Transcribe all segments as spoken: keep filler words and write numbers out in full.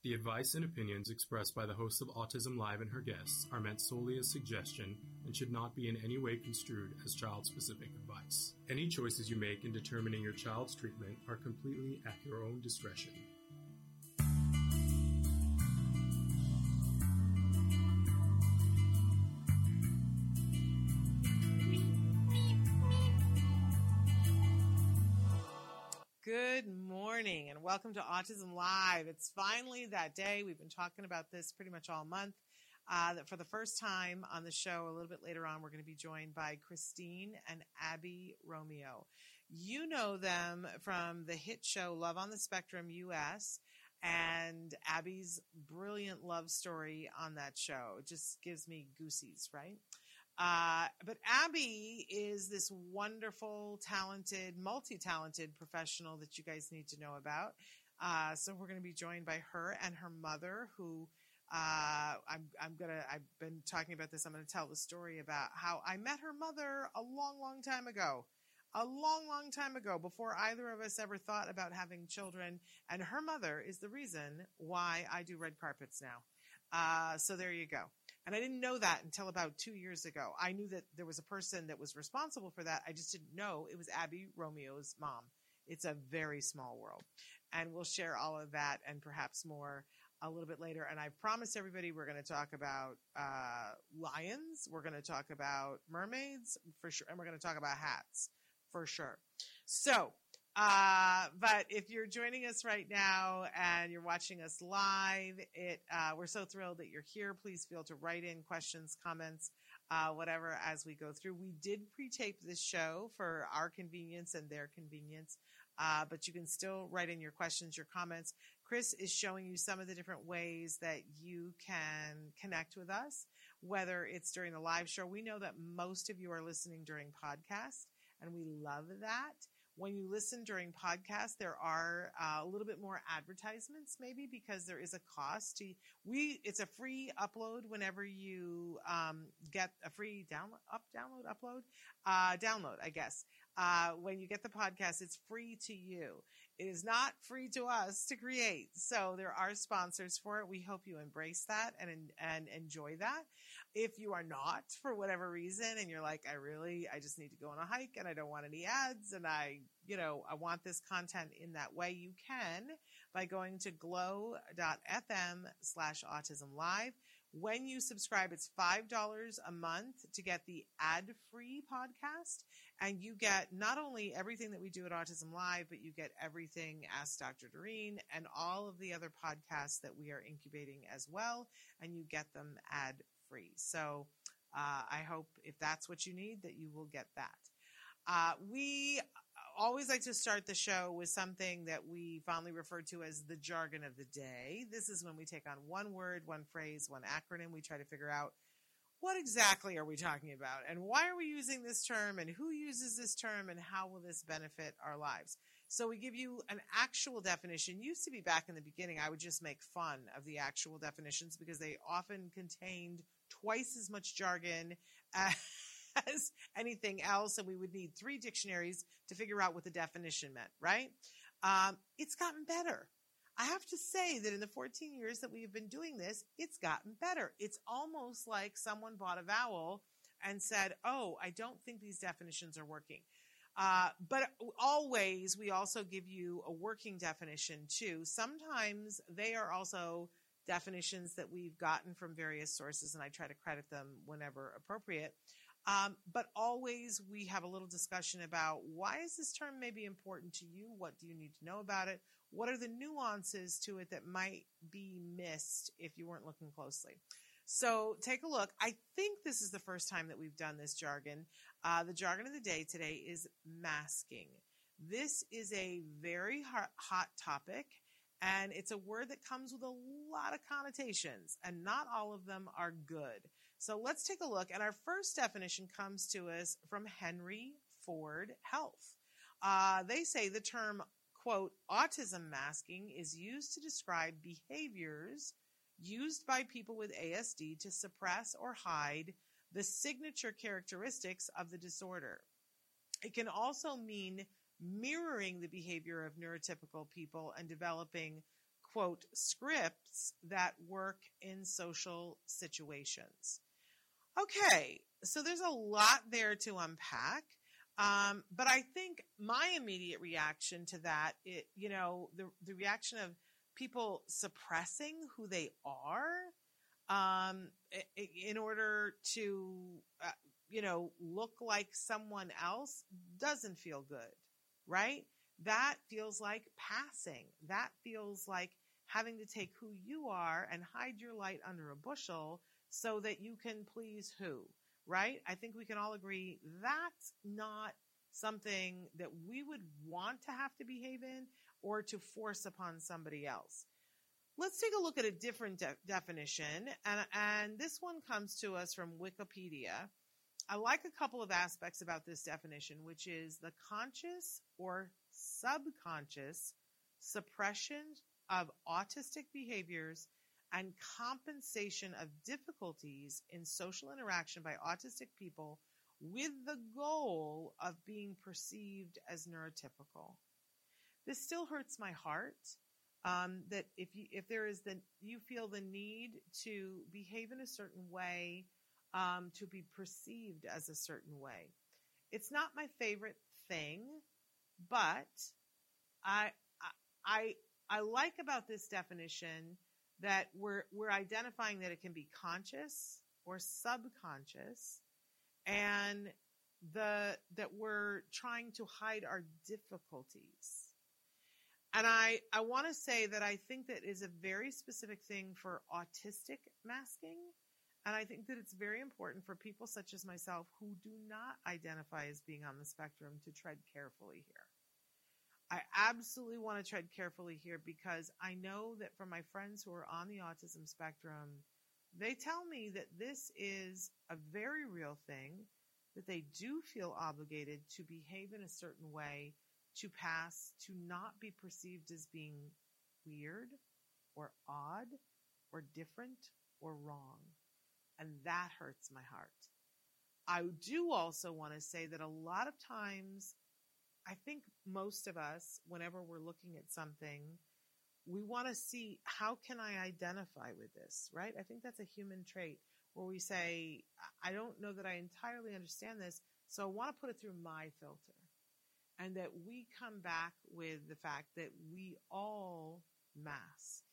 The advice and opinions expressed by the host of Autism Live and her guests are meant solely as suggestion and should not be in any way construed as child-specific advice. Any choices you make in determining your child's treatment are completely at your own discretion. Good morning and welcome to Autism Live. It's finally that day. We've been talking about this pretty much all month. Uh, that for the first time on the show, a little bit later on, we're going to be joined by Christine and Abby Romeo. You know them from the hit show Love on the Spectrum U S and Abby's brilliant love story on that show. It just gives me goosies, right? Uh, but Abby is this wonderful, talented, multi-talented professional that you guys need to know about. Uh, so we're going to be joined by her and her mother, who uh, I'm, I'm gonna. I've been talking about this. I'm going to tell the story about how I met her mother a long, long time ago. A long, long time ago, before either of us ever thought about having children. And her mother is the reason why I do red carpets now. Uh, so there you go. And I didn't know that until about two years ago. I knew that there was a person that was responsible for that. I just didn't know it was Abby Romeo's mom. It's a very small world. And we'll share all of that and perhaps more a little bit later. And I promised everybody we're going to talk about uh, lions. We're going to talk about mermaids for sure. And we're going to talk about hats for sure. So, Uh, but if you're joining us right now and you're watching us live, it, uh, we're so thrilled that you're here. Please feel to write in questions, comments, uh, whatever, as we go through. We did pre-tape this show for our convenience and their convenience. Uh, but you can still write in your questions, your comments. Chris is showing you some of the different ways that you can connect with us, whether it's during the live show. We know that most of you are listening during podcast, and we love that. When you listen during podcasts, there are uh, a little bit more advertisements, maybe because there is a cost. To, we it's a free upload whenever you um, get a free download, up, download, upload, uh, download. I guess uh, when you get the podcast, it's free to you. It is not free to us to create. So there are sponsors for it. We hope you embrace that and and enjoy that. If you are not, for whatever reason, and you're like, I really, I just need to go on a hike and I don't want any ads and I, you know, I want this content in that way, you can by going to glow.fm slash autism live. When you subscribe, it's five dollars a month to get the ad-free podcast. And you get not only everything that we do at Autism Live, but you get everything Ask Doctor Doreen and all of the other podcasts that we are incubating as well. And you get them ad-free. So uh, I hope if that's what you need, that you will get that. Uh, we always like to start the show with something that we fondly refer to as the jargon of the day. This is when we take on one word, one phrase, one acronym. We try to figure out what exactly are we talking about and why are we using this term and who uses this term and how will this benefit our lives. So we give you an actual definition. Used to be back in the beginning, I would just make fun of the actual definitions because they often contained twice as much jargon as as anything else, and we would need three dictionaries to figure out what the definition meant, right? Um, it's gotten better. I have to say that in the fourteen years that we have been doing this, it's gotten better. It's almost like someone bought a vowel and said, oh, I don't think these definitions are working. Uh, but always, we also give you a working definition, too. Sometimes they are also definitions that we've gotten from various sources, and I try to credit them whenever appropriate. Um, but always we have a little discussion about why is this term maybe important to you? What do you need to know about it? What are the nuances to it that might be missed if you weren't looking closely? So take a look. I think this is the first time that we've done this jargon. Uh, the jargon of the day today is masking. This is a very hot, hot topic. And it's a word that comes with a lot of connotations, and not all of them are good. So let's take a look. And our first definition comes to us from Henry Ford Health. Uh, they say the term, quote, autism masking is used to describe behaviors used by people with A S D to suppress or hide the signature characteristics of the disorder. It can also mean mirroring the behavior of neurotypical people and developing quote, scripts that work in social situations. Okay, so there's a lot there to unpack. Um, but I think my immediate reaction to that, it, you know, the, the reaction of people suppressing who they are, um, in order to, uh, you know, look like someone else doesn't feel good, right? That feels like passing. That feels like having to take who you are and hide your light under a bushel so that you can please who, right? I think we can all agree that's not something that we would want to have to behave in or to force upon somebody else. Let's take a look at a different de- definition, and, and this one comes to us from Wikipedia. I like a couple of aspects about this definition, which is the conscious or subconscious suppression of autistic behaviors and compensation of difficulties in social interaction by autistic people with the goal of being perceived as neurotypical. This still hurts my heart, um, that if you, if there is the, you feel the need to behave in a certain way, um, to be perceived as a certain way. It's not my favorite thing, but I, I, I like about this definition that we're, we're identifying that it can be conscious or subconscious, and the, that we're trying to hide our difficulties. And I, I want to say that I think that is a very specific thing for autistic masking. And I think that it's very important for people such as myself who do not identify as being on the spectrum to tread carefully here. I absolutely want to tread carefully here because I know that from my friends who are on the autism spectrum, they tell me that this is a very real thing, that they do feel obligated to behave in a certain way, to pass, to not be perceived as being weird or odd or different or wrong. And that hurts my heart. I do also want to say that a lot of times, I think most of us, whenever we're looking at something, we want to see, how can I identify with this, right? I think that's a human trait where we say, I don't know that I entirely understand this, so I want to put it through my filter. And that we come back with the fact that we all mask.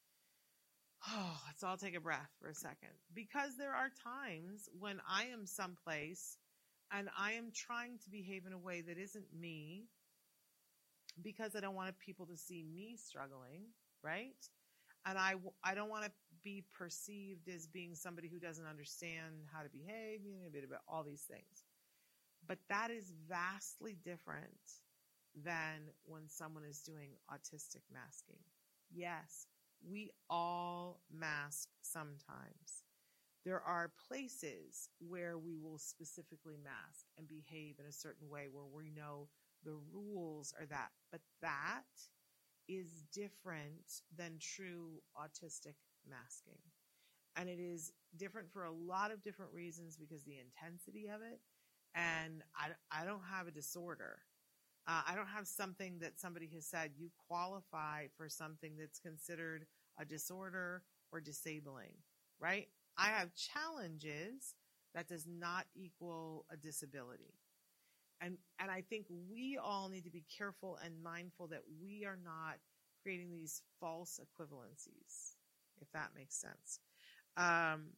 Oh, let's all take a breath for a second. Because there are times when I am someplace and I am trying to behave in a way that isn't me because I don't want people to see me struggling, right? And I, I don't want to be perceived as being somebody who doesn't understand how to behave, you know, a bit about all these things. But that is vastly different than when someone is doing autistic masking. Yes, we all mask sometimes. There are places where we will specifically mask and behave in a certain way where we know the rules are that. But that is different than true autistic masking. And it is different for a lot of different reasons because the intensity of it. And I, I don't have a disorder. Uh, I don't have something that somebody has said you qualify for something that's considered a disorder or disabling, right? I have challenges that does not equal a disability. And, and I think we all need to be careful and mindful that we are not creating these false equivalencies, if that makes sense. Um,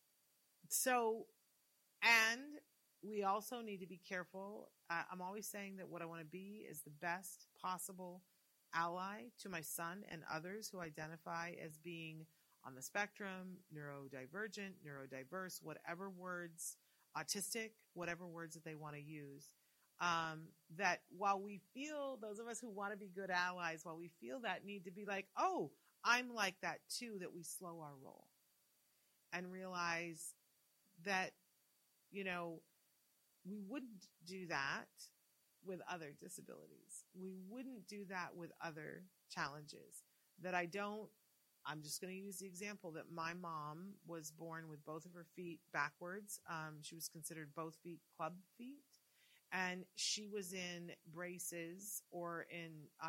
so, and we also need to be careful. Uh, I'm always saying that what I want to be is the best possible ally to my son and others who identify as being on the spectrum, neurodivergent, neurodiverse, whatever words, autistic, whatever words that they want to use. Um, that while we feel, those of us who want to be good allies, while we feel that need to be like, oh, I'm like that too, that we slow our roll and realize that, you know, we wouldn't do that with other disabilities. We wouldn't do that with other challenges. That I don't, I'm just going to use the example that my mom was born with both of her feet backwards. Um, she was considered both feet club feet. And she was in braces or in on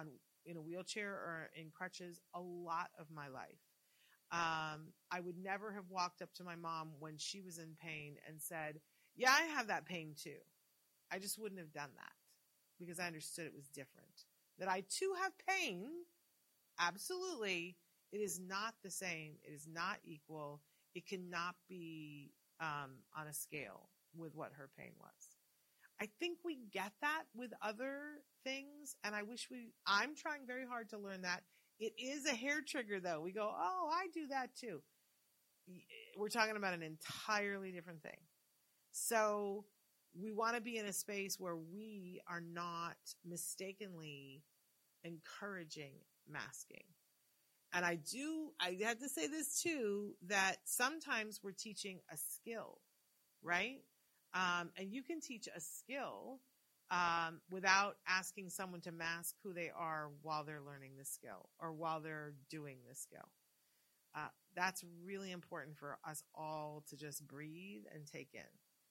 in a wheelchair or in crutches a lot of my life. Um, I would never have walked up to my mom when she was in pain and said, yeah, I have that pain too. I just wouldn't have done that because I understood it was different. That I too have pain. Absolutely. It is not the same. It is not equal. It cannot be um, on a scale with what her pain was. I think we get that with other things, and I wish we, I'm trying very hard to learn that. It is a hair trigger, though. We go, oh, I do that too. We're talking about an entirely different thing. So we want to be in a space where we are not mistakenly encouraging masking. And I do, I had to say this too, that sometimes we're teaching a skill, right? Um, and you can teach a skill um, without asking someone to mask who they are while they're learning the skill or while they're doing the skill. Uh, that's really important for us all to just breathe and take in.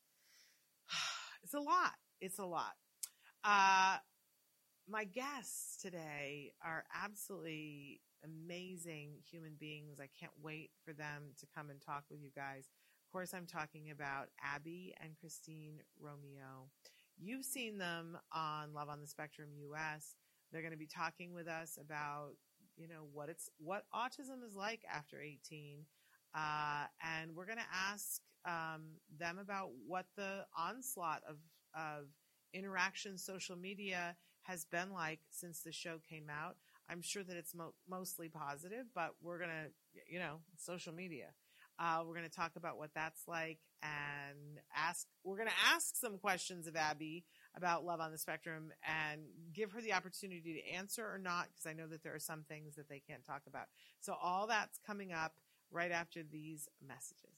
It's a lot. It's a lot. Uh, my guests today are absolutely amazing human beings. I can't wait for them to come and talk with you guys. Of course, I'm talking about Abby and Christine Romeo. You've seen them on Love on the Spectrum U S. They're going to be talking with us about, you know, what it's what autism is like after eighteen. Uh, and we're going to ask um, them about what the onslaught of, of interaction, social media has been like since the show came out. I'm sure that it's mo- mostly positive, but we're going to, you know, social media. Uh, we're going to talk about what that's like and ask, we're going to ask some questions of Abby about Love on the Spectrum and give her the opportunity to answer or not, because I know that there are some things that they can't talk about. So all that's coming up right after these messages.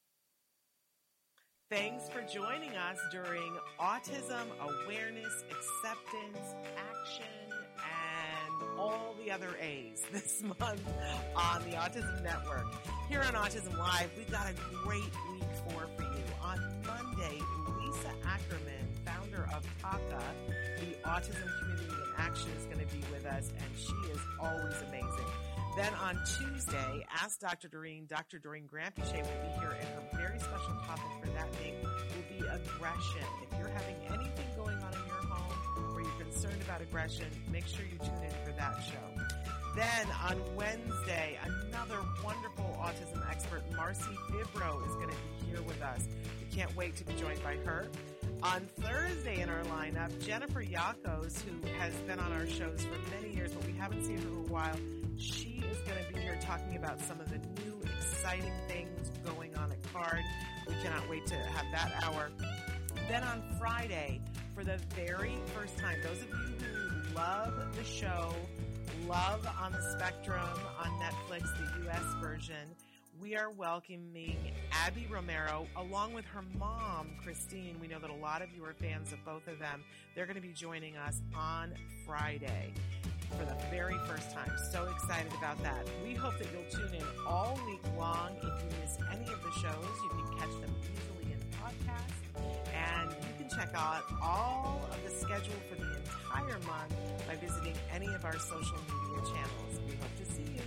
Thanks for joining us during Autism Awareness, Acceptance, Action, and all the other A's this month on the Autism Network. Here on Autism Live, we've got a great week four for you. On Monday, Lisa Ackerman, founder of T A C A, the Autism Community in Action, is going to be with us, and she is always amazing. Then on Tuesday, Ask Doctor Doreen. Doctor Doreen Granpeesheh will be here, and her very special topic for that week will be aggression. If you're having anything going on in your home or you're concerned about aggression, make sure you tune in for that show. Then on Wednesday, another wonderful autism expert, Marcy Fibro, is going to be here with us. We can't wait to be joined by her. On Thursday in our lineup, Jennifer Yakos, who has been on our shows for many years, but we haven't seen her for a while. She is going to be here talking about some of the new exciting things going on at CARD. We cannot wait to have that hour. Then on Friday, for the very first time, those of you who love the show, Love on the Spectrum on Netflix, the U S version, we are welcoming Abby Romero along with her mom, Christine. We know that a lot of you are fans of both of them. They're going to be joining us on Friday for the very first time. So excited about that. We hope that you'll tune in all week long. If you miss any of the shows, you can catch them easily in podcasts. And you can check out all of the schedule for the entire month by visiting any of our social media channels. We hope to see you.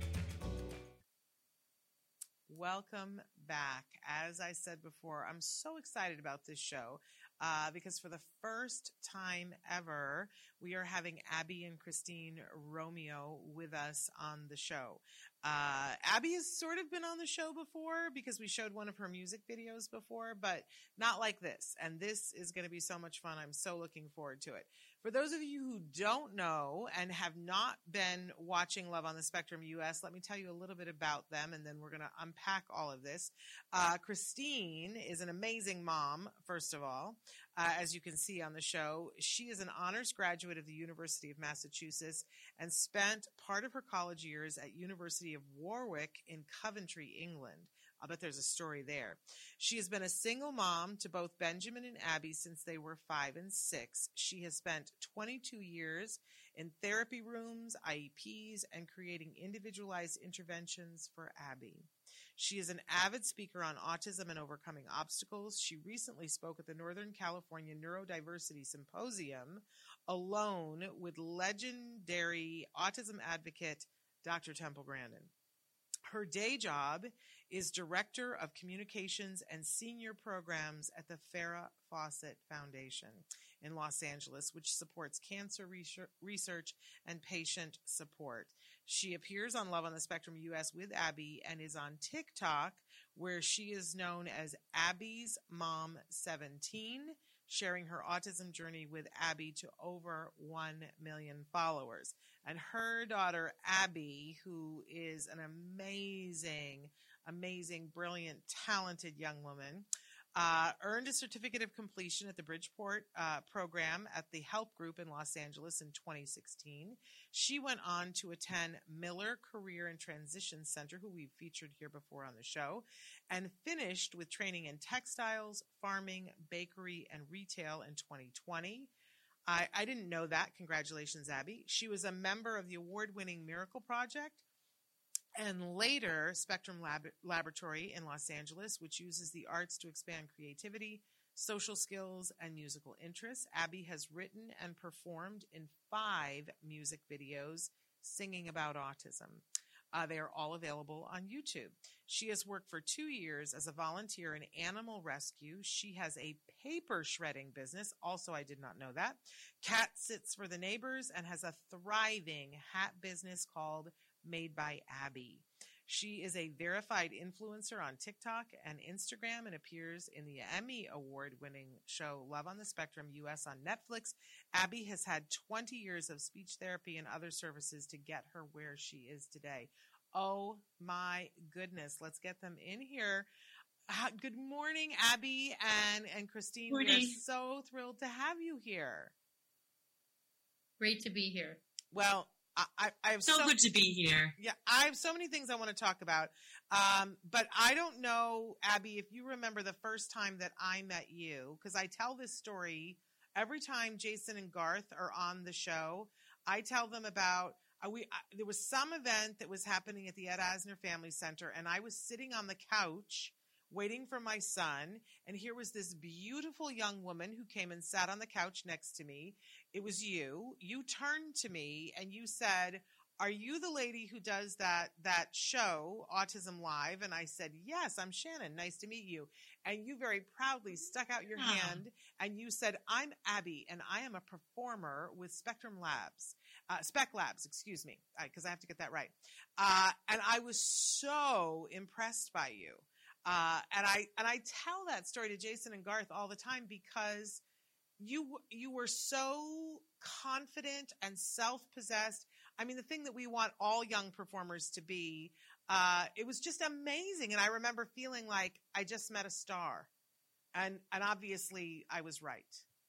Welcome back. As I said before, I'm so excited about this show uh, because for the first time ever, we are having Abby and Christine Romeo with us on the show. Uh, Abby has sort of been on the show before because we showed one of her music videos before, but not like this. And this is going to be so much fun. I'm so looking forward to it. For those of you who don't know and have not been watching Love on the Spectrum U S, let me tell you a little bit about them, and then we're going to unpack all of this. Uh, Christine is an amazing mom, first of all. Uh, as you can see on the show, she is an honors graduate of the University of Massachusetts and spent part of her college years at University of Warwick in Coventry, England. I'll bet there's a story there. She has been a single mom to both Benjamin and Abby since they were five and six. She has spent twenty-two years in therapy rooms, I E Ps, and creating individualized interventions for Abby. She is an avid speaker on autism and overcoming obstacles. She recently spoke at the Northern California Neurodiversity Symposium alone with legendary autism advocate Doctor Temple Grandin. Her day job is Director of Communications and Senior Programs at the Farrah Fawcett Foundation in Los Angeles, which supports cancer research and patient support. She appears on Love on the Spectrum U S with Abby and is on TikTok, where she is known as Abby's Mom seventeen, sharing her autism journey with Abby to over one million followers. And her daughter, Abby, who is an amazing, amazing, brilliant, talented young woman, uh, earned a certificate of completion at the Bridgeport uh, program at the Help Group in Los Angeles in twenty sixteen. She went on to attend Miller Career and Transition Center, who we've featured here before on the show, and finished with training in textiles, farming, bakery, and retail in twenty twenty. I, I didn't know that. Congratulations, Abby. She was a member of the award-winning Miracle Project and later Spectrum Lab- Laboratory in Los Angeles, which uses the arts to expand creativity, social skills, and musical interests. Abby has written and performed in five music videos singing about autism. Uh, they are all available on YouTube. She has worked for two years as a volunteer in animal rescue. She has a paper shredding business. Also, I did not know that. Cat sits for the neighbors and has a thriving hat business called Made by Abby. She is a verified influencer on TikTok and Instagram and appears in the Emmy Award-winning show Love on the Spectrum U S on Netflix. Abby has had twenty years of speech therapy and other services to get her where she is today. Oh my goodness. Let's get them in here. Uh, good morning, Abby and, and Christine. Morning. We are so thrilled to have you here. Great to be here. Well, I, I have so, so good to be here. Yeah, I have so many things I want to talk about. Um, but I don't know, Abby, if you remember the first time that I met you, because I tell this story every time Jason and Garth are on the show. I tell them about uh, we. Uh, there was some event that was happening at the Ed Asner Family Center, and I was sitting on the couch waiting for my son, and here was this beautiful young woman who came and sat on the couch next to me. It was you. You turned to me and you said, "Are you the lady who does that that show, Autism Live?" And I said, "Yes, I'm Shannon. Nice to meet you." And you very proudly stuck out your Oh. hand and you said, "I'm Abby, and I am a performer with Spectrum Labs, uh, Spec Labs, excuse me, because I have to get that right." Uh, and I was so impressed by you. Uh, and I and I tell that story to Jason and Garth all the time because you you were so confident and self-possessed. I mean, the thing that we want all young performers to be. Uh, it was just amazing, and I remember feeling like I just met a star, and and obviously I was right.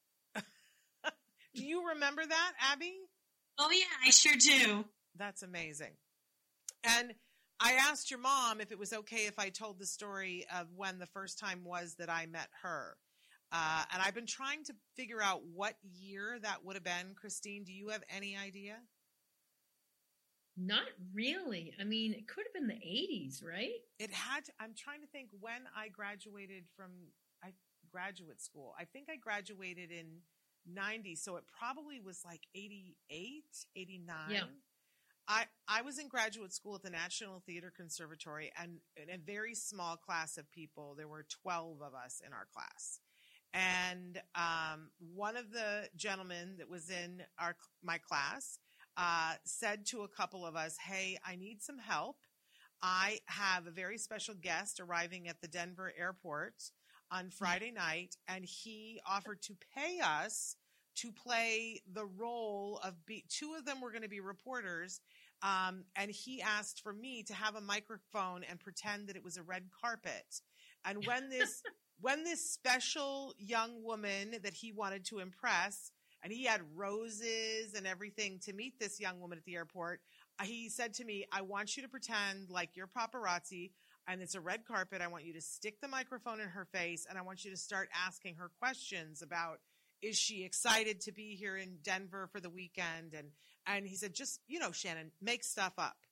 Do you remember that, Abby? Oh yeah, I sure do. That's amazing. And I asked your mom if it was okay if I told the story of when the first time was that I met her. Uh, and I've been trying to figure out what year that would have been. Christine, do you have any idea? Not really. I mean, it could have been the eighties, right? It had to, I'm trying to think when I graduated from I, graduate school. I think I graduated in ninety, so it probably was like eighty-eight, eighty-nine. Yeah. I, I was in graduate school at the National Theater Conservatory, and in a very small class of people, there were twelve of us in our class. And um, one of the gentlemen that was in our my class uh, said to a couple of us, "Hey, I need some help. I have a very special guest arriving at the Denver airport on Friday night, and he offered to pay us to play the role of be- two of them were going to be reporters, um, and he asked for me to have a microphone and pretend that it was a red carpet. And when this when this special young woman that he wanted to impress, and he had roses and everything to meet this young woman at the airport, uh, he said to me, "I want you to pretend like you're paparazzi, and it's a red carpet. I want you to stick the microphone in her face, and I want you to start asking her questions about, is she excited to be here in Denver for the weekend?" And, and he said, "Just, you know, Shannon, make stuff up."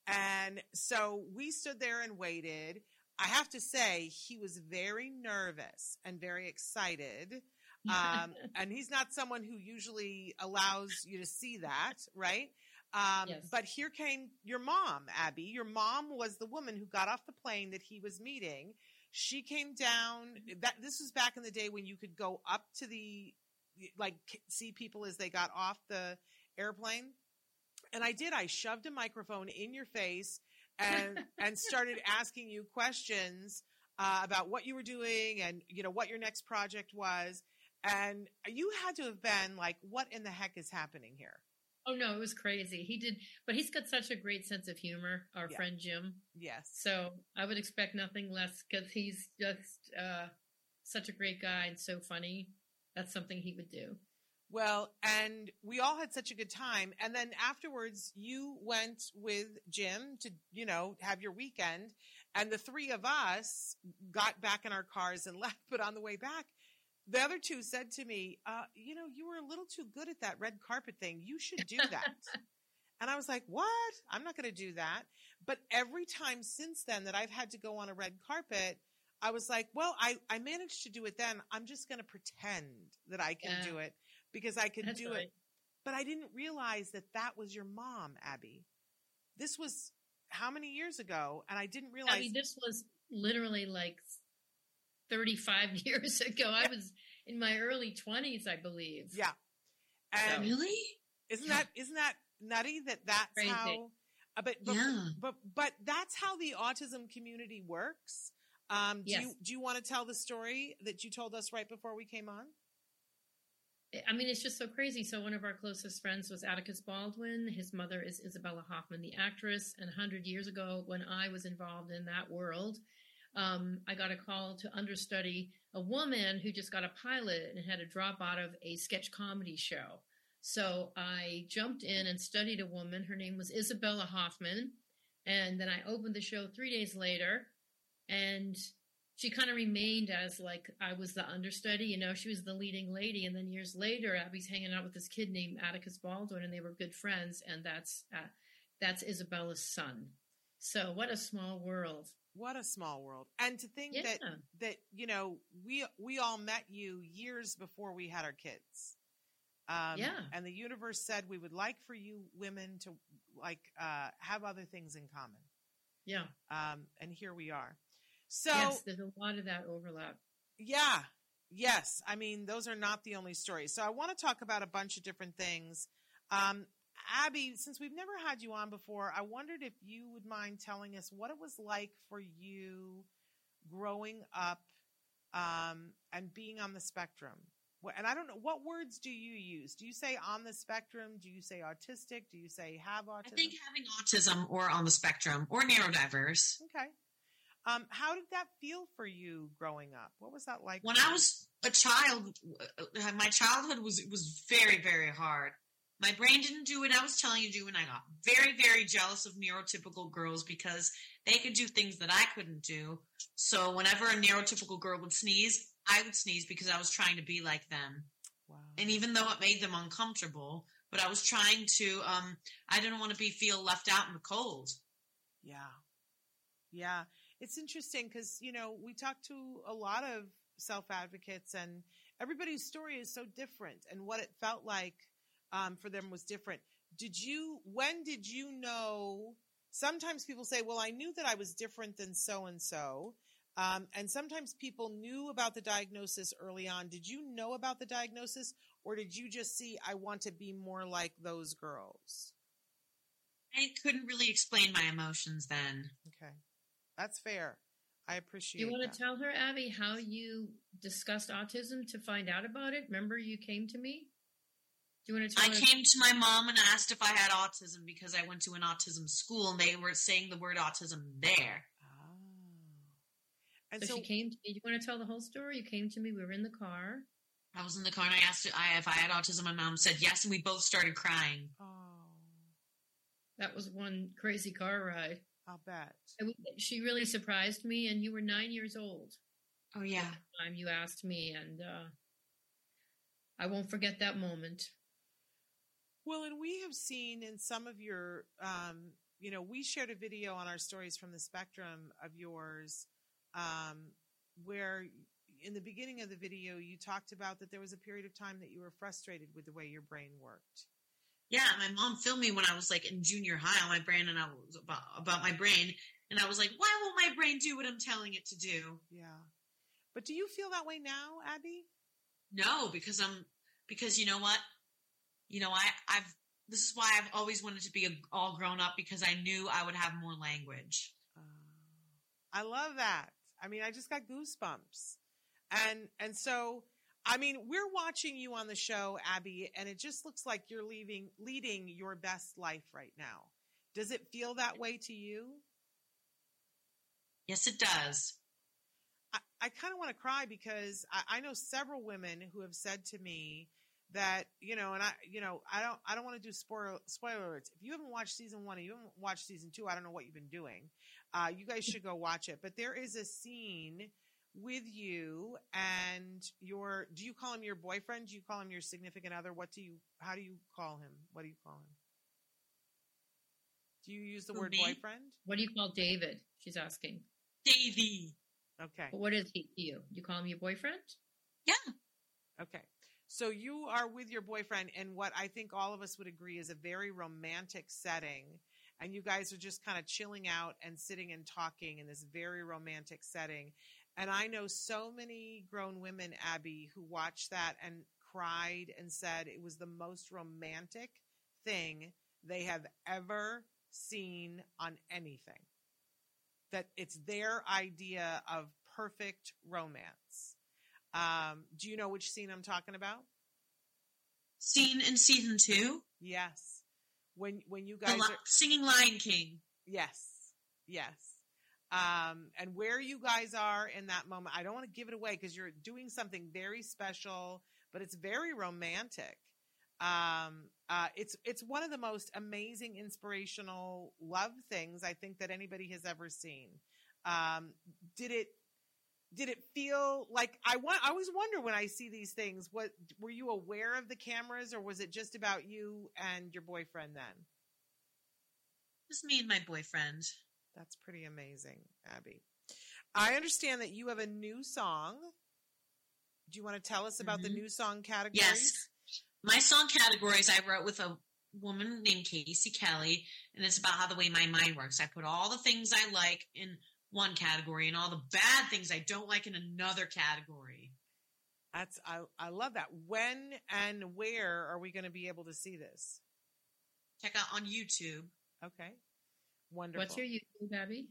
And so we stood there and waited. I have to say, he was very nervous and very excited. Um, and he's not someone who usually allows you to see that, right? Um, Yes. But here came your mom, Abby. Your mom was the woman who got off the plane that he was meeting. She came down. That this was back in the day when you could go up to the, like, see people as they got off the airplane. And I did. I shoved a microphone in your face and and started asking you questions uh, about what you were doing and, you know, what your next project was. And you had to have been like, what in the heck is happening here? Oh, no, it was crazy. He did, but he's got such a great sense of humor, our Yeah. friend Jim. Yes. So I would expect nothing less because he's just uh, such a great guy and so funny. That's something he would do. Well, and we all had such a good time. And then afterwards, you went with Jim to, you know, have your weekend. And the three of us got back in our cars and left. But on the way back, the other two said to me, uh, you know, you were a little too good at that red carpet thing. You should do that. And I was like, what? I'm not going to do that. But every time since then that I've had to go on a red carpet, I was like, well, I, I managed to do it then. I'm just going to pretend that I can Yeah. do it because I can That's do right. it. But I didn't realize that that was your mom, Abby. This was how many years ago? And I didn't realize. I mean, this was literally like thirty-five years ago. I was in my early twenties, I believe. Yeah. And Really? isn't that, isn't that nutty that that's Crazy. how, uh, but, but, Yeah. but, but that's how the autism community works. Um, do Yes. you, do you want to tell the story that you told us right before we came on? I mean, it's just so crazy. So one of our closest friends was Atticus Baldwin. His mother is Isabella Hoffman, the actress. And a hundred years ago, when I was involved in that world, um, I got a call to understudy a woman who just got a pilot and had to drop out of a sketch comedy show. So I jumped in and studied a woman. Her name was Isabella Hoffman. And then I opened the show three days later. And she kind of remained as like I was the understudy, you know, she was the leading lady. And then years later, Abby's hanging out with this kid named Atticus Baldwin, and they were good friends. And that's uh, that's Isabella's son. So what a small world. What a small world. And to think Yeah. that, that, you know, we, we all met you years before we had our kids. Um, Yeah. And the universe said we would like for you women to like, uh, have other things in common. Yeah. Um, and here we are. So yes, there's a lot of that overlap. yeah, yes. I mean, those are not the only stories. So I want to talk about a bunch of different things. Um, Abby, since we've never had you on before, I wondered if you would mind telling us what it was like for you growing up um, and being on the spectrum. What- And I don't know, what words do you use? Do you say on the spectrum? Do you say autistic? Do you say have autism? I think having autism or on the spectrum or neurodiverse. Okay. Um, how did that feel for you growing up? What was that like? When for I you? was a child, uh, my childhood was was very, very hard. My brain didn't do what I was telling you to do, and I got very, very jealous of neurotypical girls because they could do things that I couldn't do. So whenever a neurotypical girl would sneeze, I would sneeze because I was trying to be like them. Wow. And even though it made them uncomfortable, but I was trying to, um, I didn't want to be feel left out in the cold. Yeah. Yeah. It's interesting because, you know, we talk to a lot of self-advocates and everybody's story is so different and what it felt like um, for them was different. Did you, when did you know, sometimes people say, well, I knew that I was different than so-and-so. Um, and sometimes people knew about the diagnosis early on. Did you know about the diagnosis or did you just see, I want to be more like those girls? I couldn't really explain my emotions then. Okay. That's fair. I appreciate Do you want that. to tell her, Abby, how you discussed autism to find out about it? Remember you came to me? Do you want to tell I her? came to my mom and asked if I had autism because I went to an autism school and they were saying the word autism there. Oh. And So, so, she came to me. Do you want to tell the whole story? You came to me. We were in the car. I was in the car and I asked her if I had autism. My mom said yes, and we both started crying. oh, That was one crazy car ride. I'll bet. I w- She really surprised me, and you were nine years old. Oh, yeah. At the time you asked me, and uh, I won't forget that moment. Well, and we have seen in some of your, um, you know, we shared a video on our Stories from the Spectrum of yours, um, where in the beginning of the video, you talked about that there was a period of time that you were frustrated with the way your brain worked. Yeah, my mom filmed me when I was like in junior high on my brain, and I was about, about my brain, and I was like, why won't my brain do what I'm telling it to do? Yeah. But do you feel that way now, Abby? No, because I'm, because you know what? You know, I, I've, this is why I've always wanted to be a, all grown up, because I knew I would have more language. Uh, I love that. I mean, I just got goosebumps. And, and so, I mean, we're watching you on the show, Abby, and it just looks like you're leaving, leading your best life right now. Does it feel that way to you? Yes, it does. I, I kind of want to cry because I, I know several women who have said to me that, you know, and I, you know, I don't, I don't want to do spoiler, spoiler alerts. If you haven't watched season one and you haven't watched season two, I don't know what you've been doing. Uh, you guys should go watch it. But there is a scene with you and your, do you call him your boyfriend? Do you call him your significant other? What do you, how do you call him? What do you call him? Do you use the Who, word me? boyfriend? What do you call David? She's asking. Davy. Okay. But what is he to you? You call him your boyfriend? Yeah. Okay. So you are with your boyfriend in what I think all of us would agree is a very romantic setting. And you guys are just kind of chilling out and sitting and talking in this very romantic setting. And I know so many grown women, Abby, who watched that and cried and said it was the most romantic thing they have ever seen on anything. That it's their idea of perfect romance. Um, do you know which scene I'm talking about? Scene in season two? Yes. When when you The guys li- are singing Lion King. yes, yes. Um, and where you guys are in that moment, I don't want to give it away because you're doing something very special, but it's very romantic. Um, uh, it's it's one of the most amazing, inspirational love things I think that anybody has ever seen. Um, did it? Did it feel like I want? I always wonder when I see these things. What were you aware of the cameras, or was it just about you and your boyfriend then? Just me and my boyfriend. That's pretty amazing, Abby. I understand that you have a new song. Do you want to tell us about Mm-hmm. the new song categories? Yes. My song categories I wrote with a woman named Casey Kelly, and it's about how the way my mind works. I put all the things I like in one category and all the bad things I don't like in another category. That's I I love that. When and where are we going to be able to see this? Check out on YouTube, Okay. Wonderful. What's your YouTube, Abby?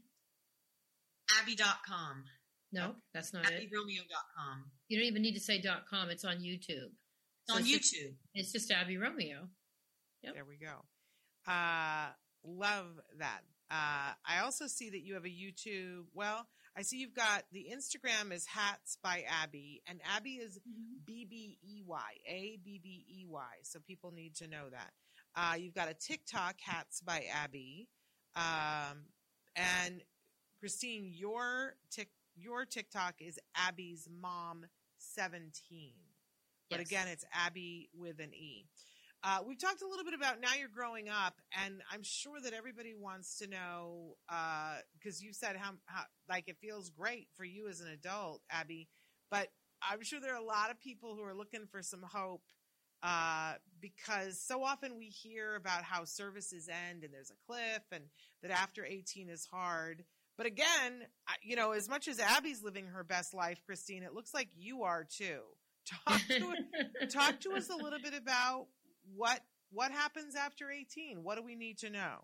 abby dot com. No, that's not abby it. romeo dot com. You don't even need to say .com. It's on YouTube. It's on it's just- YouTube. It's just Abby Romeo. Yep. There we go. Uh, love that. Uh, I also see that you have a YouTube. Well, I see you've got the Instagram is Hats by Abby, and Abby is B B E Y, A B B E Y. So people need to know that. Uh, you've got a TikTok, Hats by Abby. Um, and Christine, your tic, your TikTok is Abby's Mom seventeen. But Yes. again, it's Abby with an E. Uh, we've talked a little bit about now you're growing up, and I'm sure that everybody wants to know, because uh, you said how, how, like, it feels great for you as an adult, Abby, but I'm sure there are a lot of people who are looking for some hope, uh, because so often we hear about how services end and there's a cliff and that after eighteen is hard. But again, I, you know, as much as Abby's living her best life, Christine, it looks like you are too. Talk to, talk to us a little bit about what what happens after eighteen. What do we need to know?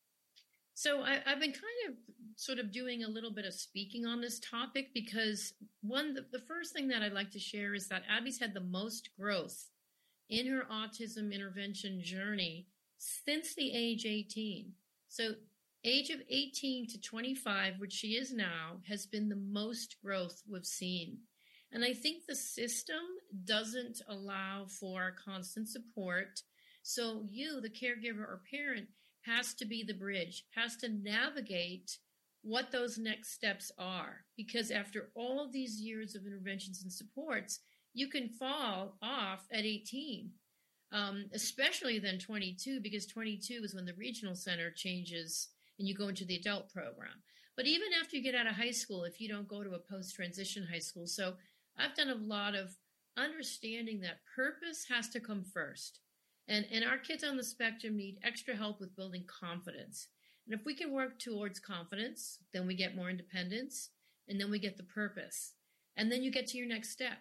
So I, I've been kind of sort of doing a little bit of speaking on this topic because one, the, the first thing that I'd like to share is that Abby's had the most growth in her autism intervention journey since the age eighteen. So age of eighteen to twenty-five, which she is now, has been the most growth we've seen. And I think the system doesn't allow for constant support. So you, the caregiver or parent, has to be the bridge, has to navigate what those next steps are. Because after all of these years of interventions and supports, you can fall off at eighteen. um, especially than twenty-two, because twenty-two is when the regional center changes and you go into the adult program. But even after you get out of high school, if you don't go to a post-transition high school. So I've done a lot of understanding that purpose has to come first. And, and our kids on the spectrum need extra help with building confidence. And if we can work towards confidence, then we get more independence, and then we get the purpose. And then you get to your next step.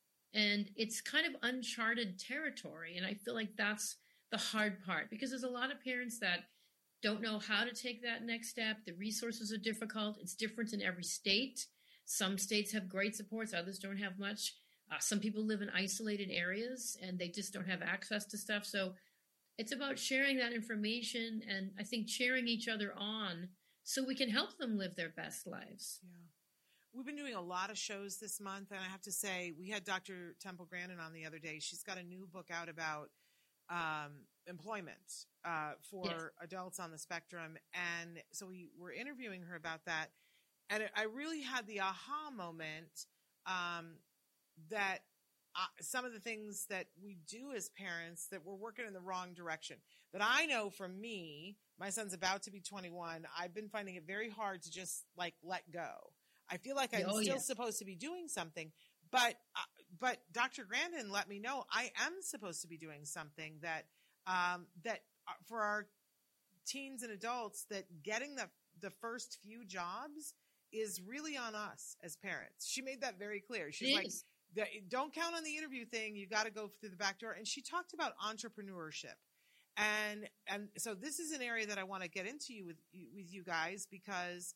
And it's kind of uncharted territory. And I feel like that's the hard part, because there's a lot of parents that don't know how to take that next step. The resources are difficult. It's different in every state. Some states have great supports, others don't have much. Uh, some people live in isolated areas and they just don't have access to stuff. So it's about sharing that information, and I think cheering each other on so we can help them live their best lives. Yeah. We've been doing a lot of shows this month, and I have to say, we had Doctor Temple Grandin on the other day. She's got a new book out about um, employment uh, for yes. adults on the spectrum. And so we were interviewing her about that. And I really had the aha moment um, that uh, some of the things that we do as parents, that we're working in the wrong direction. That I know from me, my son's about to be twenty-one. I've been finding it very hard to just like let go. I feel like I'm oh, still yeah. supposed to be doing something, but uh, but Doctor Grandin let me know I am supposed to be doing something that um, that uh, for our teens and adults, that getting the the first few jobs is really on us as parents. She made that very clear. She's it like, is. don't count on the interview thing. You got to go through the back door. And she talked about entrepreneurship. And and so this is an area that I want to get into you with with you guys, because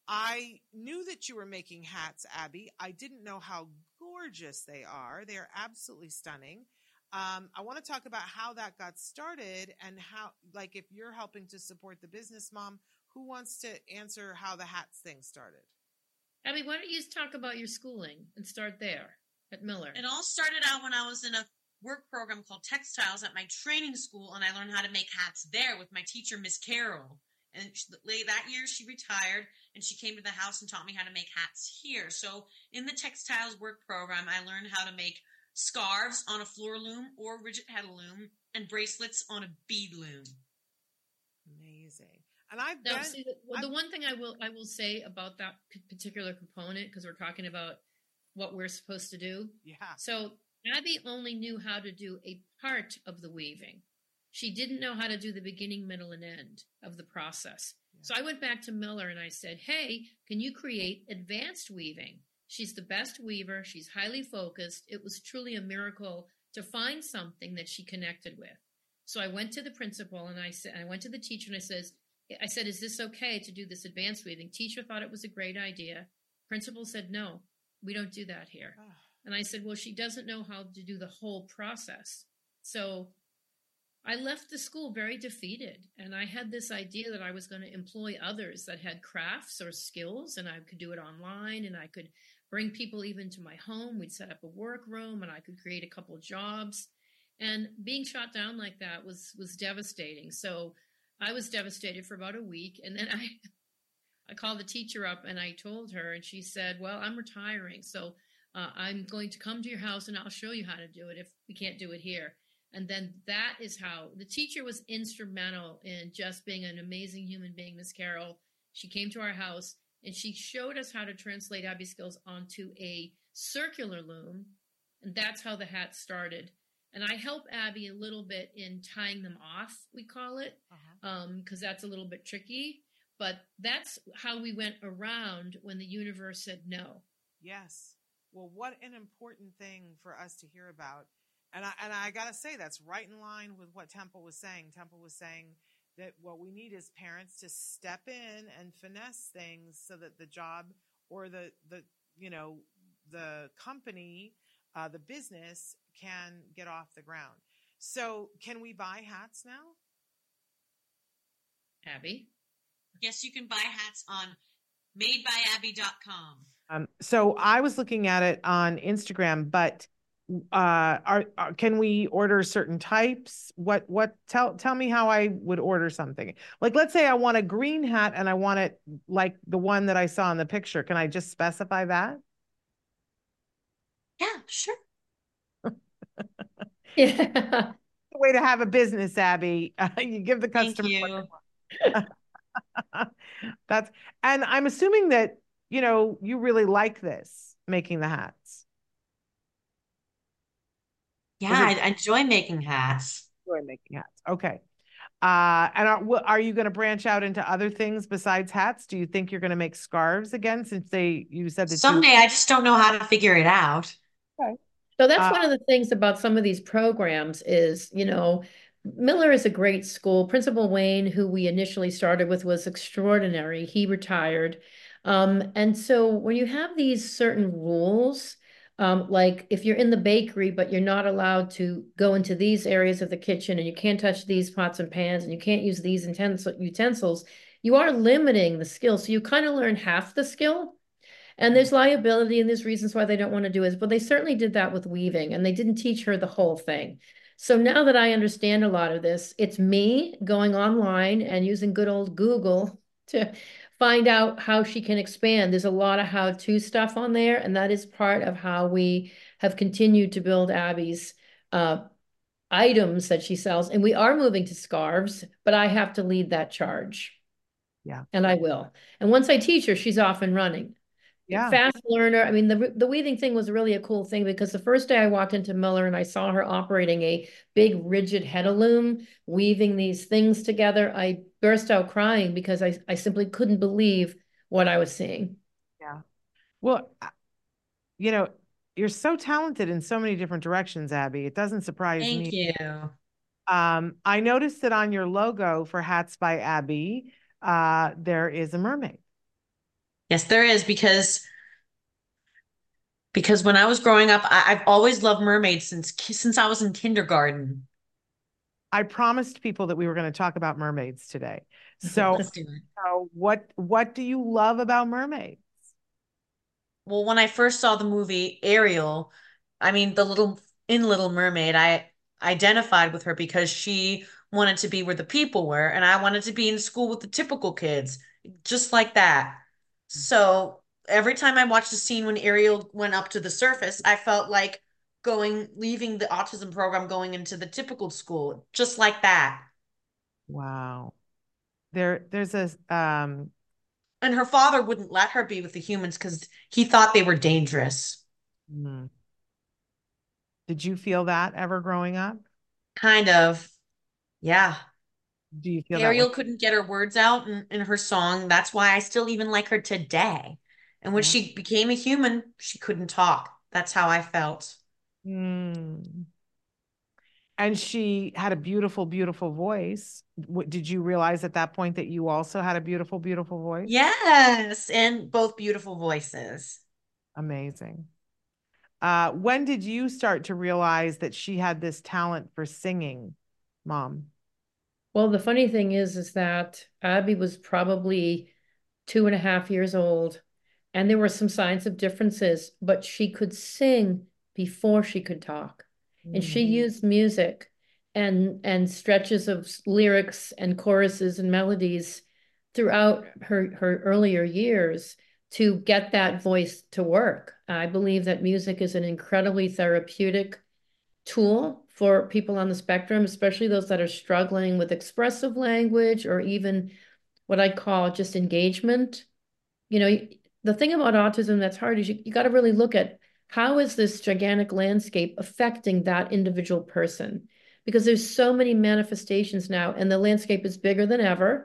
I knew that you were making hats, Abby. I didn't know how gorgeous they are. They are absolutely stunning. Um, I want to talk about how that got started, and how, like, if you're helping to support the business mom, who wants to answer how the hats thing started? Abby, why don't you just talk about your schooling and start there at Miller? It all started out when I was in a work program called Textiles at my training school, and I learned how to make hats there with my teacher, Miss Carol. And she, that year she retired, and she came to the house and taught me how to make hats here. So in the Textiles work program, I learned how to make scarves on a floor loom or rigid head loom, and bracelets on a bead loom. Amazing. And I've now, been, see, the, well, I've, the one thing I will I will say about that particular component, because we're talking about what we're supposed to do. Yeah. So Abby only knew how to do a part of the weaving. She didn't know how to do the beginning, middle, and end of the process. Yeah. So I went back to Miller and I said, hey, can you create advanced weaving? She's the best weaver. She's highly focused. It was truly a miracle to find something that she connected with. So I went to the principal and I said, I went to the teacher and I says, I said, is this okay to do this advanced weaving? Teacher thought it was a great idea. Principal said, no, we don't do that here. Oh. And I said, well, she doesn't know how to do the whole process. So I left the school very defeated. And I had this idea that I was going to employ others that had crafts or skills, and I could do it online, and I could bring people even to my home. We'd set up a workroom, and I could create a couple of jobs. And being shot down like that was, was devastating. So I was devastated for about a week. And then I, I called the teacher up and I told her, and she said, well, I'm retiring. So uh, I'm going to come to your house and I'll show you how to do it if we can't do it here. And then that is how the teacher was instrumental in just being an amazing human being, Miss Carol. She came to our house and she showed us how to translate Abby skills onto a circular loom. And that's how the hat started. And I help Abby a little bit in tying them off, we call it, because uh-huh. um, that's a little bit tricky. But that's how we went around when the universe said no. Yes. Well, what an important thing for us to hear about. And I, and I got to say, that's right in line with what Temple was saying. Temple was saying that what we need is parents to step in and finesse things so that the job or the, the you know, the company, uh, the business can get off the ground. So can we buy hats now? Abby? Yes, you can buy hats on made by abby dot com. Um, so I was looking at it on Instagram, but uh, are, are can we order certain types? What, what, tell, tell me how I would order something. Like, let's say I want a green hat and I want it like the one that I saw in the picture. Can I just specify that? Yeah, sure. Yeah. way to have a business, Abby. Uh, you give the Thank customer what you. they want. That's, and I'm assuming that, you know, you really like this, making the hats. Yeah, Is I, it I enjoy making hats. enjoy making hats? Okay. Uh, and are, wh- are you going to branch out into other things besides hats? Do you think you're going to make scarves again, since they, you said that you, Someday I just don't know how to figure it out. okay. So that's Uh, one of the things about some of these programs is, you know, Miller is a great school. Principal Wayne, who we initially started with, was extraordinary. He retired. Um, and so when you have these certain rules, um, like if you're in the bakery, but you're not allowed to go into these areas of the kitchen and you can't touch these pots and pans and you can't use these utensils, you are limiting the skill. So you kind of learn half the skill. And there's liability and there's reasons why they don't want to do it, but they certainly did that with weaving and they didn't teach her the whole thing. So now that I understand a lot of this, it's me going online and using good old Google to find out how she can expand. There's a lot of how-to stuff on there, and that is part of how we have continued to build Abby's uh, items that she sells. And we are moving to scarves, but I have to lead that charge. Yeah. And I will. And once I teach her, she's off and running. Yeah. Fast learner. I mean, the the weaving thing was really a cool thing because the first day I walked into Miller and I saw her operating a big rigid head-a-loom, weaving these things together, I burst out crying because I, I simply couldn't believe what I was seeing. Yeah. Well, you know, you're so talented in so many different directions, Abby. It doesn't surprise Thank me. you. Um, I noticed that on your logo for Hats by Abby, uh, there is a mermaid. Yes, there is because because when I was growing up, I, I've always loved mermaids since since I was in kindergarten. I promised people that we were going to talk about mermaids today. So, Let's do it. so what what do you love about mermaids? Well, when I first saw the movie Ariel, I mean the little in Little Mermaid, I identified with her because she wanted to be where the people were, and I wanted to be in school with the typical kids, just like that. So every time I watched the scene when Ariel went up to the surface, I felt like going, leaving the autism program, going into the typical school, just like that. Wow. There, there's a um And her father wouldn't let her be with the humans because he thought they were dangerous. hmm. Did you feel that ever growing up? Kind of. Yeah. Do you feel that way? Ariel couldn't get her words out in, in her song. That's why I still even like her today. And when Yeah. she became a human, she couldn't talk. That's how I felt. Hmm. And she had a beautiful, beautiful voice. W- Did you realize at that point that you also had a beautiful, beautiful voice? Yes, and both beautiful voices. Amazing. Uh, when did you start to realize that she had this talent for singing, Mom? Well, the funny thing is, is that Abby was probably two and a half years old, and there were some signs of differences, but she could sing before she could talk. And she Mhm. used music and and stretches of lyrics and choruses and melodies throughout her her earlier years to get that voice to work. I believe that music is an incredibly therapeutic tool for people on the spectrum, especially those that are struggling with expressive language or even what I call just engagement. You know, the thing about autism that's hard is you, you got to really look at how is this gigantic landscape affecting that individual person? Because there's so many manifestations now, and the landscape is bigger than ever.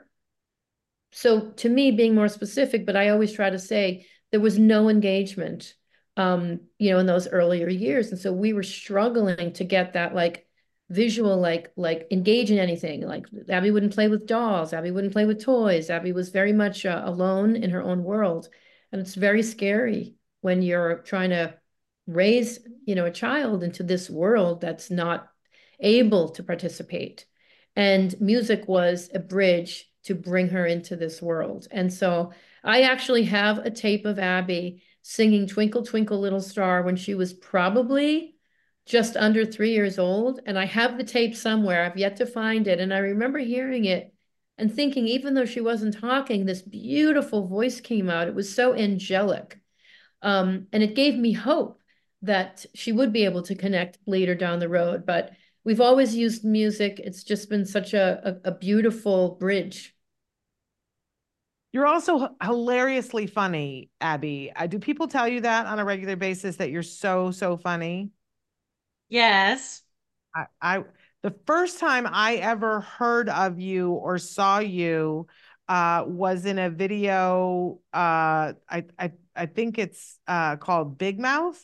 So to me, being more specific, but I always try to say there was no engagement, um, you know, in those earlier years. And so we were struggling to get that like visual, like, like engage in anything. Like Abby wouldn't play with dolls. Abby wouldn't play with toys. Abby was very much uh, alone in her own world. And it's very scary when you're trying to raise, you know, a child into this world that's not able to participate. And music was a bridge to bring her into this world. And so I actually have a tape of Abby singing Twinkle, Twinkle, Little Star when she was probably just under three years old. And I have the tape somewhere. I've yet to find it. And I remember hearing it and thinking, even though she wasn't talking, this beautiful voice came out. It was so angelic. Um, and it gave me hope that she would be able to connect later down the road. But we've always used music. It's just been such a, a, a beautiful bridge. You're also hilariously funny, Abby. Uh, do people tell you that on a regular basis that you're so, so funny? Yes. I, I the first time I ever heard of you or saw you uh, was in a video. Uh, I, I, I think it's uh, called Big Mouth.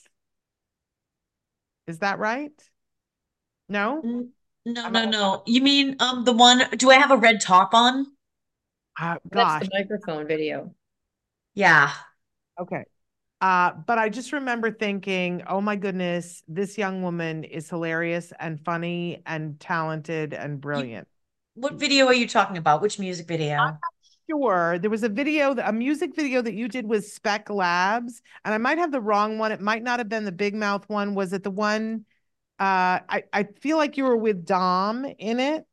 Is that right? No? N- No, Am I, no, no. You mean um the one, do I have a red top on? uh, That's the gosh. microphone video. Yeah. Okay. Uh, but I just remember thinking, oh my goodness, this young woman is hilarious and funny and talented and You, brilliant. what video are you talking about? Which music video? Sure. There was a video, a music video that you did with Spec Labs, and I might have the wrong one. It might not have been the Big Mouth one. Was it the one? Uh, I, I feel like you were with Dom in it.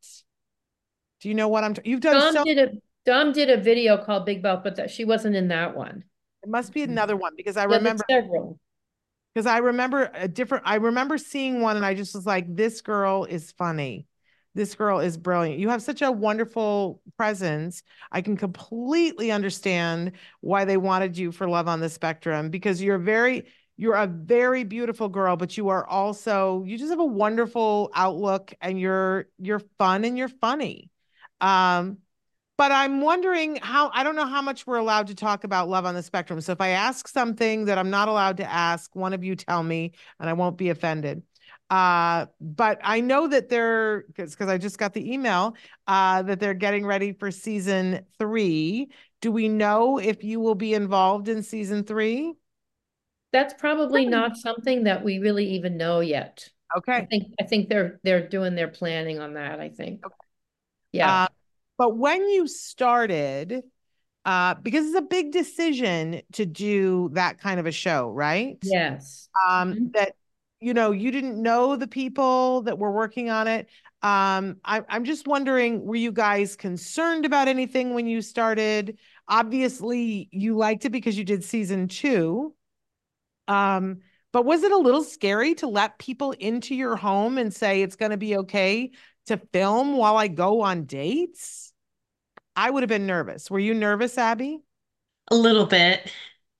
Do you know what I'm, t- you've done Dom so, did a Dom did a video called Big Mouth, but that she wasn't in that one. it must be another one because I Yeah, there's remember, several. because I remember a different, I remember seeing one and I just was like, this girl is funny. This girl is brilliant. You have such a wonderful presence. I can completely understand why they wanted you for Love on the Spectrum because you're very, you're a very beautiful girl, but you are also, you just have a wonderful outlook and you're, you're fun and you're funny. Um, but I'm wondering how, I don't know how much we're allowed to talk about Love on the Spectrum. So if I ask something that I'm not allowed to ask, one of you tell me and I won't be offended. Uh, but I know that they're, because because I just got the email, uh, that they're getting ready for season three. Do we know if you will be involved in season three? That's probably not something that we really even know yet. I Okay. think I think they're they're doing their planning on that, I think. Okay. Yeah. Uh, but when you started, uh, because it's a big decision to do that kind of a show, right? Yes. Um, Mhm. that, you know, you didn't know the people that were working on it. Um, I, I'm just wondering, were you guys concerned about anything when you started? Obviously, you liked it because you did season two. Um, but was it a little scary to let people into your home and say it's going to be okay to film while I go on dates? I would have been nervous. Were you nervous, Abby? A little bit.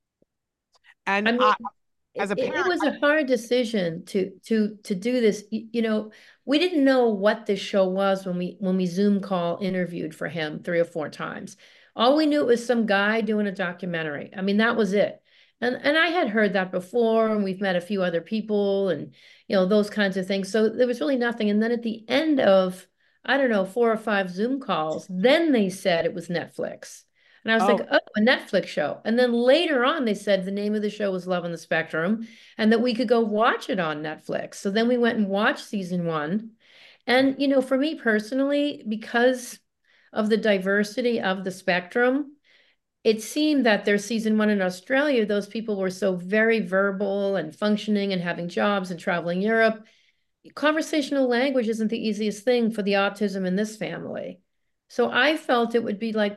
And I mean, I, it, as a it parent, was a hard decision to to to do this. You, you know, we didn't know what this show was when we when we Zoom call interviewed for him three or four times. All we knew it was some guy doing a documentary. I mean, that was it. And and I had heard that before, and we've met a few other people, and you know those kinds of things. So there was really nothing. And then at the end of I don't know four or five Zoom calls, then they said it was Netflix. And I was like, oh, oh, a Netflix show. And then later on, they said the name of the show was Love on the Spectrum and that we could go watch it on Netflix. So then we went and watched season one. And, you know, for me personally, because of the diversity of the spectrum, it seemed that their season one in Australia, those people were so very verbal and functioning and having jobs and traveling Europe. Conversational language isn't the easiest thing for the autism in this family. So I felt it would be like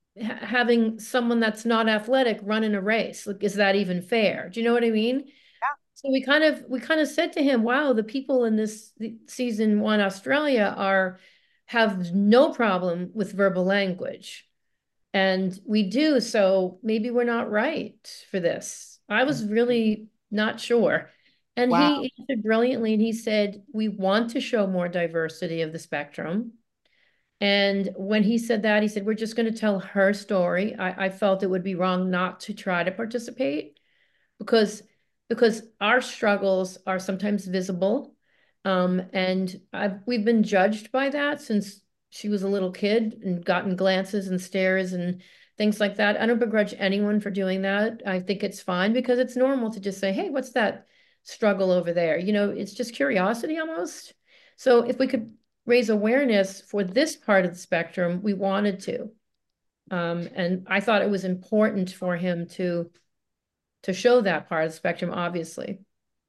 having someone that's not athletic run in a race. Like, is that even fair? Do you know what I mean? yeah. So we kind of we kind of said to him, wow, the people in this season one Australia are have no problem with verbal language. And we do, so maybe we're not right for this. I was really not sure. And Wow. he answered brilliantly and he said, we want to show more diversity of the spectrum. And when he said that, he said, we're just going to tell her story. I, I felt it would be wrong not to try to participate because because our struggles are sometimes visible. Um, and I've, we've been judged by that since she was a little kid and gotten glances and stares and things like that. I don't begrudge anyone for doing that. I think it's fine because it's normal to just say, hey, what's that struggle over there? You know, it's just curiosity almost. So if we could raise awareness for this part of the spectrum, we wanted to. Um, and I thought it was important for him to to show that part of the spectrum, obviously.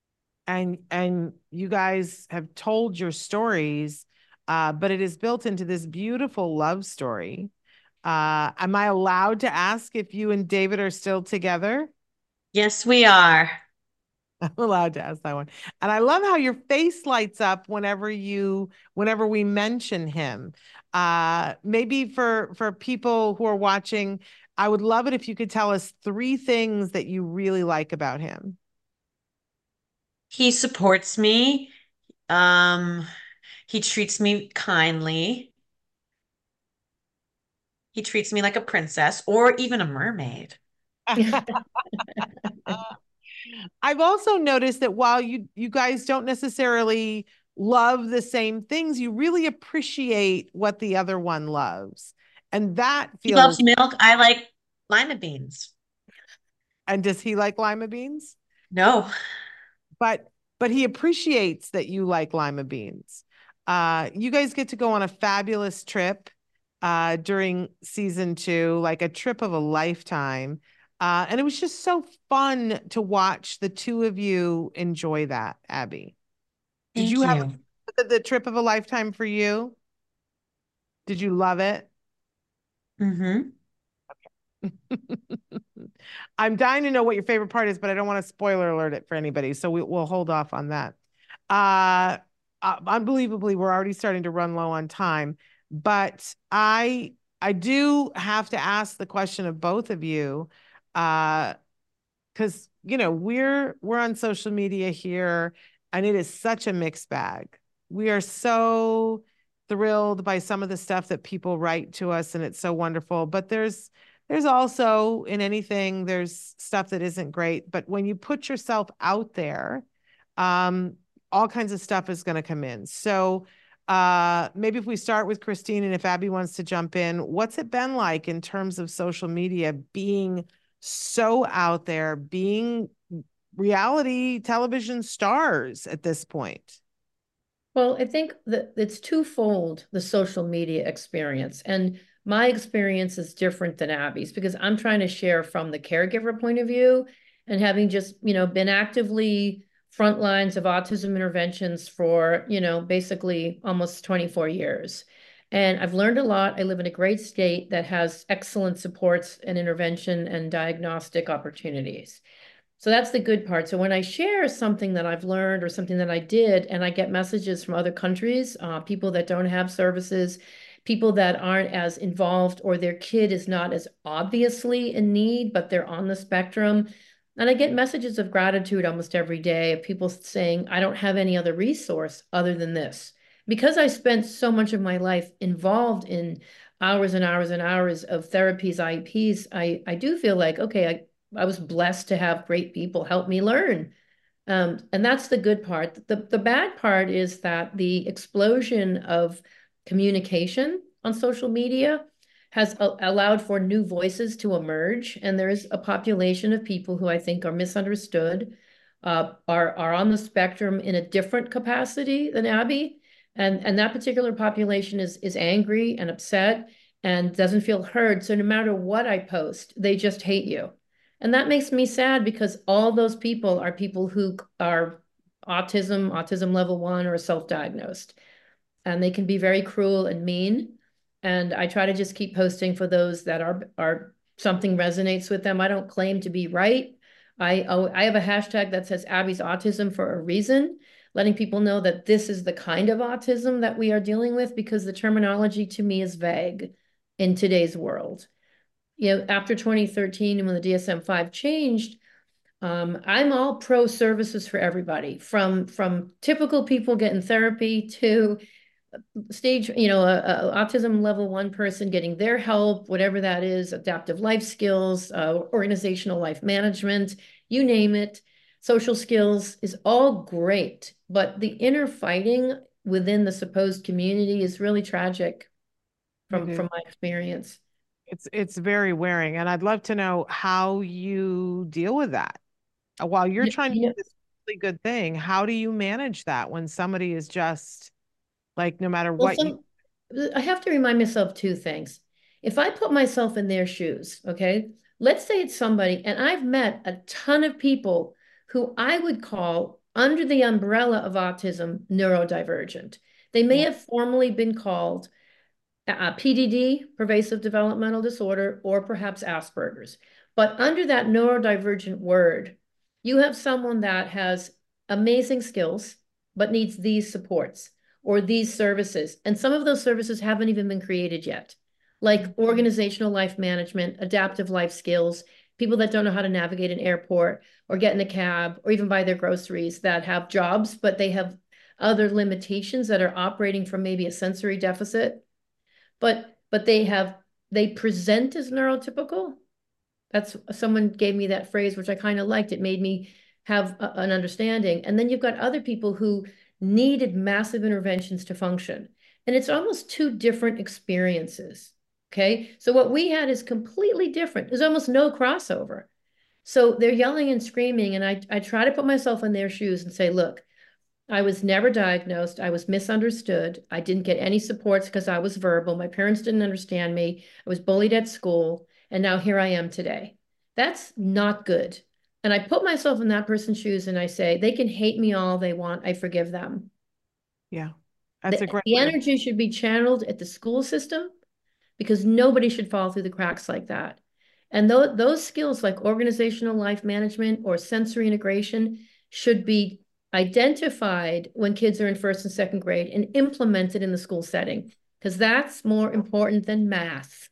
and and you guys have told your stories, uh, but it is built into this beautiful love story. Uh, am I allowed to ask if you and David are still together? Yes, we are. I'm allowed to ask that one. And I love how your face lights up whenever you whenever we mention him. Uh maybe for for people who are watching, I would love it if you could tell us three things that you really like about him. He supports me. Um, he treats me kindly. He treats me like a princess or even a mermaid. I've also noticed that while you you guys don't necessarily love the same things, you really appreciate what the other one loves. And that He loves feels, milk. I like lima beans. and does he like lima beans? No. But but he appreciates that you like lima beans. Uh, you guys get to go on a fabulous trip uh, during season two, like a trip of a lifetime. Uh, and it was just so fun to watch the two of you enjoy that, Abby. Did you Thank have you. the, the trip of a lifetime for you? Did you love it? Mm-hmm. I'm dying to know what your favorite part is, but I don't want to spoiler alert it for anybody. So we, we'll hold off on that. Uh, uh, unbelievably, we're already starting to run low on time, but I I do have to ask the question of both of you, uh, because you know we're we're on social media here, and it is such a mixed bag. We are so thrilled by some of the stuff that people write to us, and it's so wonderful. But there's there's also in anything there's stuff that isn't great. But when you put yourself out there, um, all kinds of stuff is going to come in. So uh, maybe if we start with Christine, and if Abby wants to jump in, what's it been like in terms of social media being so out there, being reality television stars at this point? Well, I think that it's twofold, the social media experience. And my experience is different than Abby's because I'm trying to share from the caregiver point of view and having just, you know, been actively front lines of autism interventions for, you know, basically almost twenty-four years. And I've learned a lot. I live in a great state that has excellent supports and intervention and diagnostic opportunities. So that's the good part. So when I share something that I've learned or something that I did, and I get messages from other countries, uh, people that don't have services, people that aren't as involved, or their kid is not as obviously in need, but they're on the spectrum. And I get messages of gratitude almost every day of people saying, I don't have any other resource other than this. Because I spent so much of my life involved in hours and hours and hours of therapies, I E Ps, I, I do feel like, okay, I, I was blessed to have great people help me learn. Um, and that's the good part. The, the bad part is that the explosion of communication on social media has a- allowed for new voices to emerge. And there is a population of people who I think are misunderstood, uh, are, are on the spectrum in a different capacity than Abby. And, and that particular population is, is angry and upset and doesn't feel heard. So no matter what I post, they just hate you. And that makes me sad because all those people are people who are autism, autism level one, or self-diagnosed. And they can be very cruel and mean. And I try to just keep posting for those that are, are something resonates with them. I don't claim to be right. I, oh, I have a hashtag that says Abby's autism for a reason, letting people know that this is the kind of autism that we are dealing with because the terminology to me is vague in today's world. You know, after twenty thirteen and when the D S M five changed, um, I'm all pro services for everybody, from from typical people getting therapy to stage, you know, a, a autism level one person getting their help, whatever that is, adaptive life skills, uh, organizational life management, you name it, social skills is all great. But the inner fighting within the supposed community is really tragic from, from my experience. It's it's very wearing, and I'd love to know how you deal with that. Uh, While you're You, trying to you do know, this really good thing, how do you manage that when somebody is just like, no matter well, what you, some I have to remind myself two things. If I put myself in their shoes, okay, let's say it's somebody, and I've met a ton of people who I would call under the umbrella of autism neurodivergent. They may yeah, have formally been called uh, P D D, pervasive developmental disorder, or perhaps Asperger's. But under that neurodivergent word, You have someone that has amazing skills, but needs these supports or these services. And some of those services haven't even been created yet, like organizational life management, adaptive life skills, people that don't know how to navigate an airport or get in a cab or even buy their groceries, that have jobs, but they have other limitations that are operating from maybe a sensory deficit, but but they have they present as neurotypical. That's, someone gave me that phrase, which I kind of liked. It made me have a, an understanding. And then you've got other people who needed massive interventions to function. And it's almost two different experiences. Okay. So what we had is completely different. There's almost no crossover. So they're yelling and screaming. And I, I try to put myself in their shoes and say, look, I was never diagnosed. I was misunderstood. I didn't get any supports because I was verbal. My parents didn't understand me. I was bullied at school. And now here I am today. That's not good. And I put myself in that person's shoes and I say, they can hate me all they want. I forgive them. Yeah. That's the, a great the way. energy should be channeled at the school system, because nobody should fall through the cracks like that. And th those skills like organizational life management or sensory integration should be identified when kids are in first and second grade and implemented in the school setting, because that's more important than math.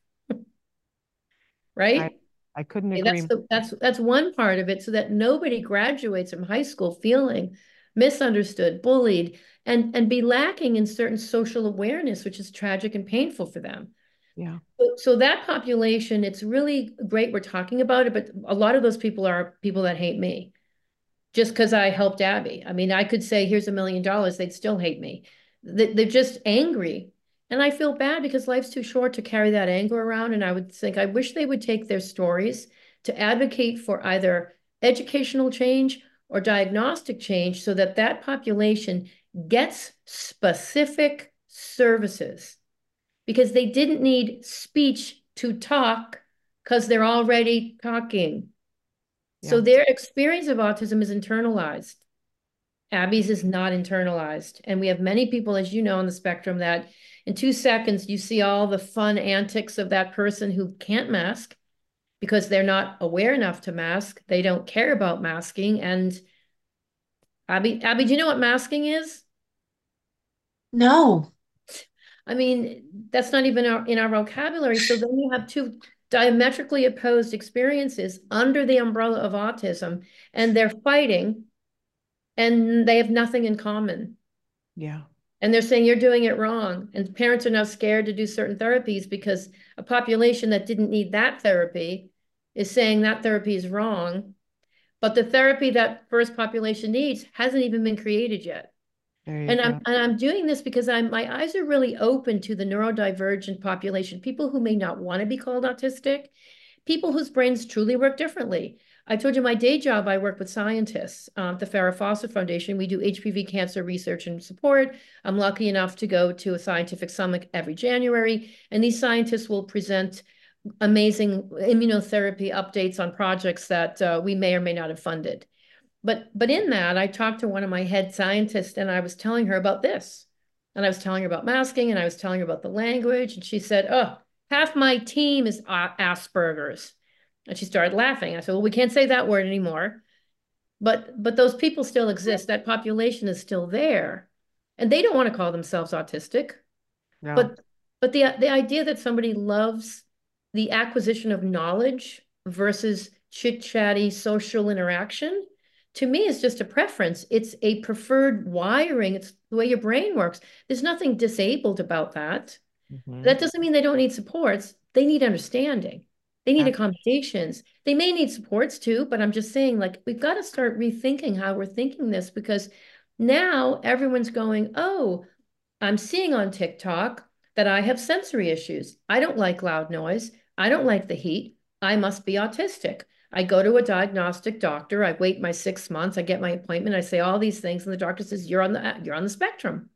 Right? I, I couldn't agree. That's the, that's that's one part of it, so that nobody graduates from high school feeling misunderstood, bullied, and and be lacking in certain social awareness, which is tragic and painful for them. Yeah. So, so that population, it's really great we're talking about it, but a lot of those people are people that hate me just because I helped Abby. I mean, I could say, here's a million dollars, they'd still hate me. They're just angry. And I feel bad because life's too short to carry that anger around. And I would think, I wish they would take their stories to advocate for either educational change or diagnostic change, so that that population gets specific services, because they didn't need speech to talk because they're already talking. Yeah. So their experience of autism is internalized. Abby's is not internalized. And we have many people, as you know, on the spectrum that in two seconds, you see all the fun antics of that person who can't mask because they're not aware enough to mask. They don't care about masking. And Abby, Abby, do you know what masking is? No. I mean, that's not even our, in our vocabulary. So then you have two diametrically opposed experiences under the umbrella of autism, and they're fighting, and they have nothing in common. Yeah. And they're saying you're doing it wrong. And parents are now scared to do certain therapies because a population that didn't need that therapy is saying that therapy is wrong. But the therapy that first population needs hasn't even been created yet. And I'm, and I'm doing this because I'm, my eyes are really open to the neurodivergent population, people who may not want to be called autistic, people whose brains truly work differently. I told you my day job, I work with scientists um, at the Farrah Fawcett Foundation. We do H P V cancer research and support. I'm lucky enough to go to a scientific summit every January, and these scientists will present amazing immunotherapy updates on projects that uh, we may or may not have funded. But, but in that, I talked to one of my head scientists, and I was telling her about this. And I was telling her about masking, and I was telling her about the language. And she said, oh, half my team is Asperger's. And she started laughing. I said, well, we can't say that word anymore. But, but those people still exist. That population is still there. And they don't want to call themselves autistic. No. But, but the, the idea that somebody loves the acquisition of knowledge versus chit-chatty social interaction, to me, is just a preference. It's a preferred wiring. It's the way your brain works. There's nothing disabled about that. Mm-hmm. That doesn't mean they don't need supports. They need understanding. They need accommodations. They may need supports too, but I'm just saying, like, we've got to start rethinking how we're thinking this, because now everyone's going, oh, I'm seeing on TikTok that I have sensory issues. I don't like loud noise. I don't like the heat. I must be autistic. I go to a diagnostic doctor. I wait my six months. I get my appointment. I say all these things, and the doctor says, you're on the, you're on the spectrum.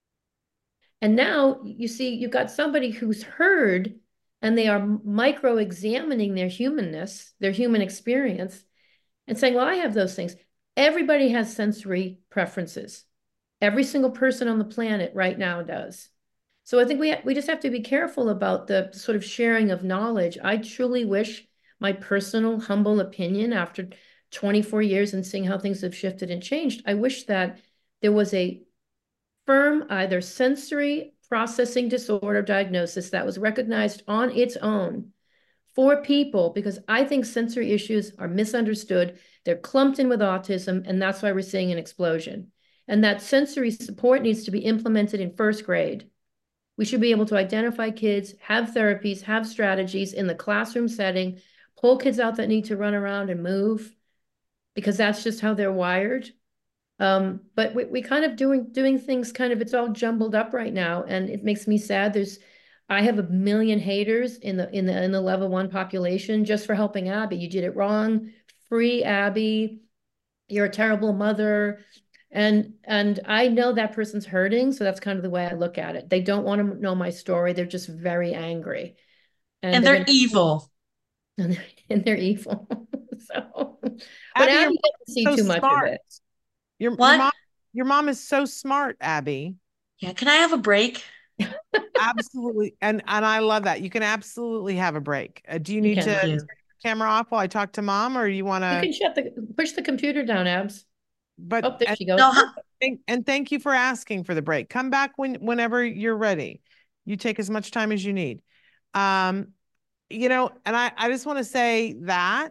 And now you see, you've got somebody who's heard, and they are micro-examining their humanness, their human experience, and saying, well, I have those things. Everybody has sensory preferences. Every single person on the planet right now does. So I think we, we just have to be careful about the sort of sharing of knowledge. I truly wish, my personal humble opinion, after twenty-four years and seeing how things have shifted and changed, I wish that there was a firm, either sensory processing disorder diagnosis that was recognized on its own for people, because I think sensory issues are misunderstood. They're clumped in with autism, and that's why we're seeing an explosion. And that sensory support needs to be implemented in first grade. We should be able to identify kids, have therapies, have strategies in the classroom setting, pull kids out that need to run around and move, because that's just how they're wired. Um, but we, we kind of doing doing things kind of, it's all jumbled up right now, and it makes me sad. There's, I have a million haters in the in the in the level one population just for helping Abby. You did it wrong. Free Abby. You're a terrible mother. And and I know that person's hurting, so that's kind of the way I look at it. They don't want to know my story. They're just very angry. And, and they're, they're evil. And they're, and they're evil. So, but Abby, Abby doesn't see so too much smart. of it. Your, your mom, your mom is so smart, Abby. Yeah, can I have a break? Absolutely, and and I love that. You can absolutely have a break. Uh, do you need you to turn your camera off while I talk to mom, or you want to? You can shut the push the computer down, Abs. But oh, there and, she goes. No, thank, and thank you for asking for the break. Come back when whenever you're ready. You take as much time as you need. Um, you know, and I I just want to say that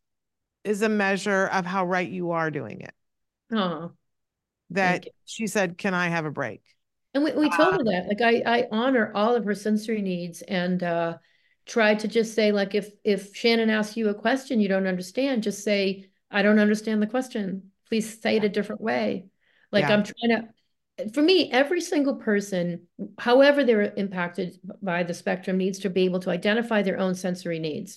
is a measure of how right you are doing it. Oh, that she said, "Can I have a break?" And we, we told uh, her that. Like I I honor all of her sensory needs, and uh, try to just say, like, if if Shannon asks you a question you don't understand, just say, "I don't understand the question. Please say it a different way." Like yeah. I'm trying to. For me, every single person, however they're impacted by the spectrum, needs to be able to identify their own sensory needs.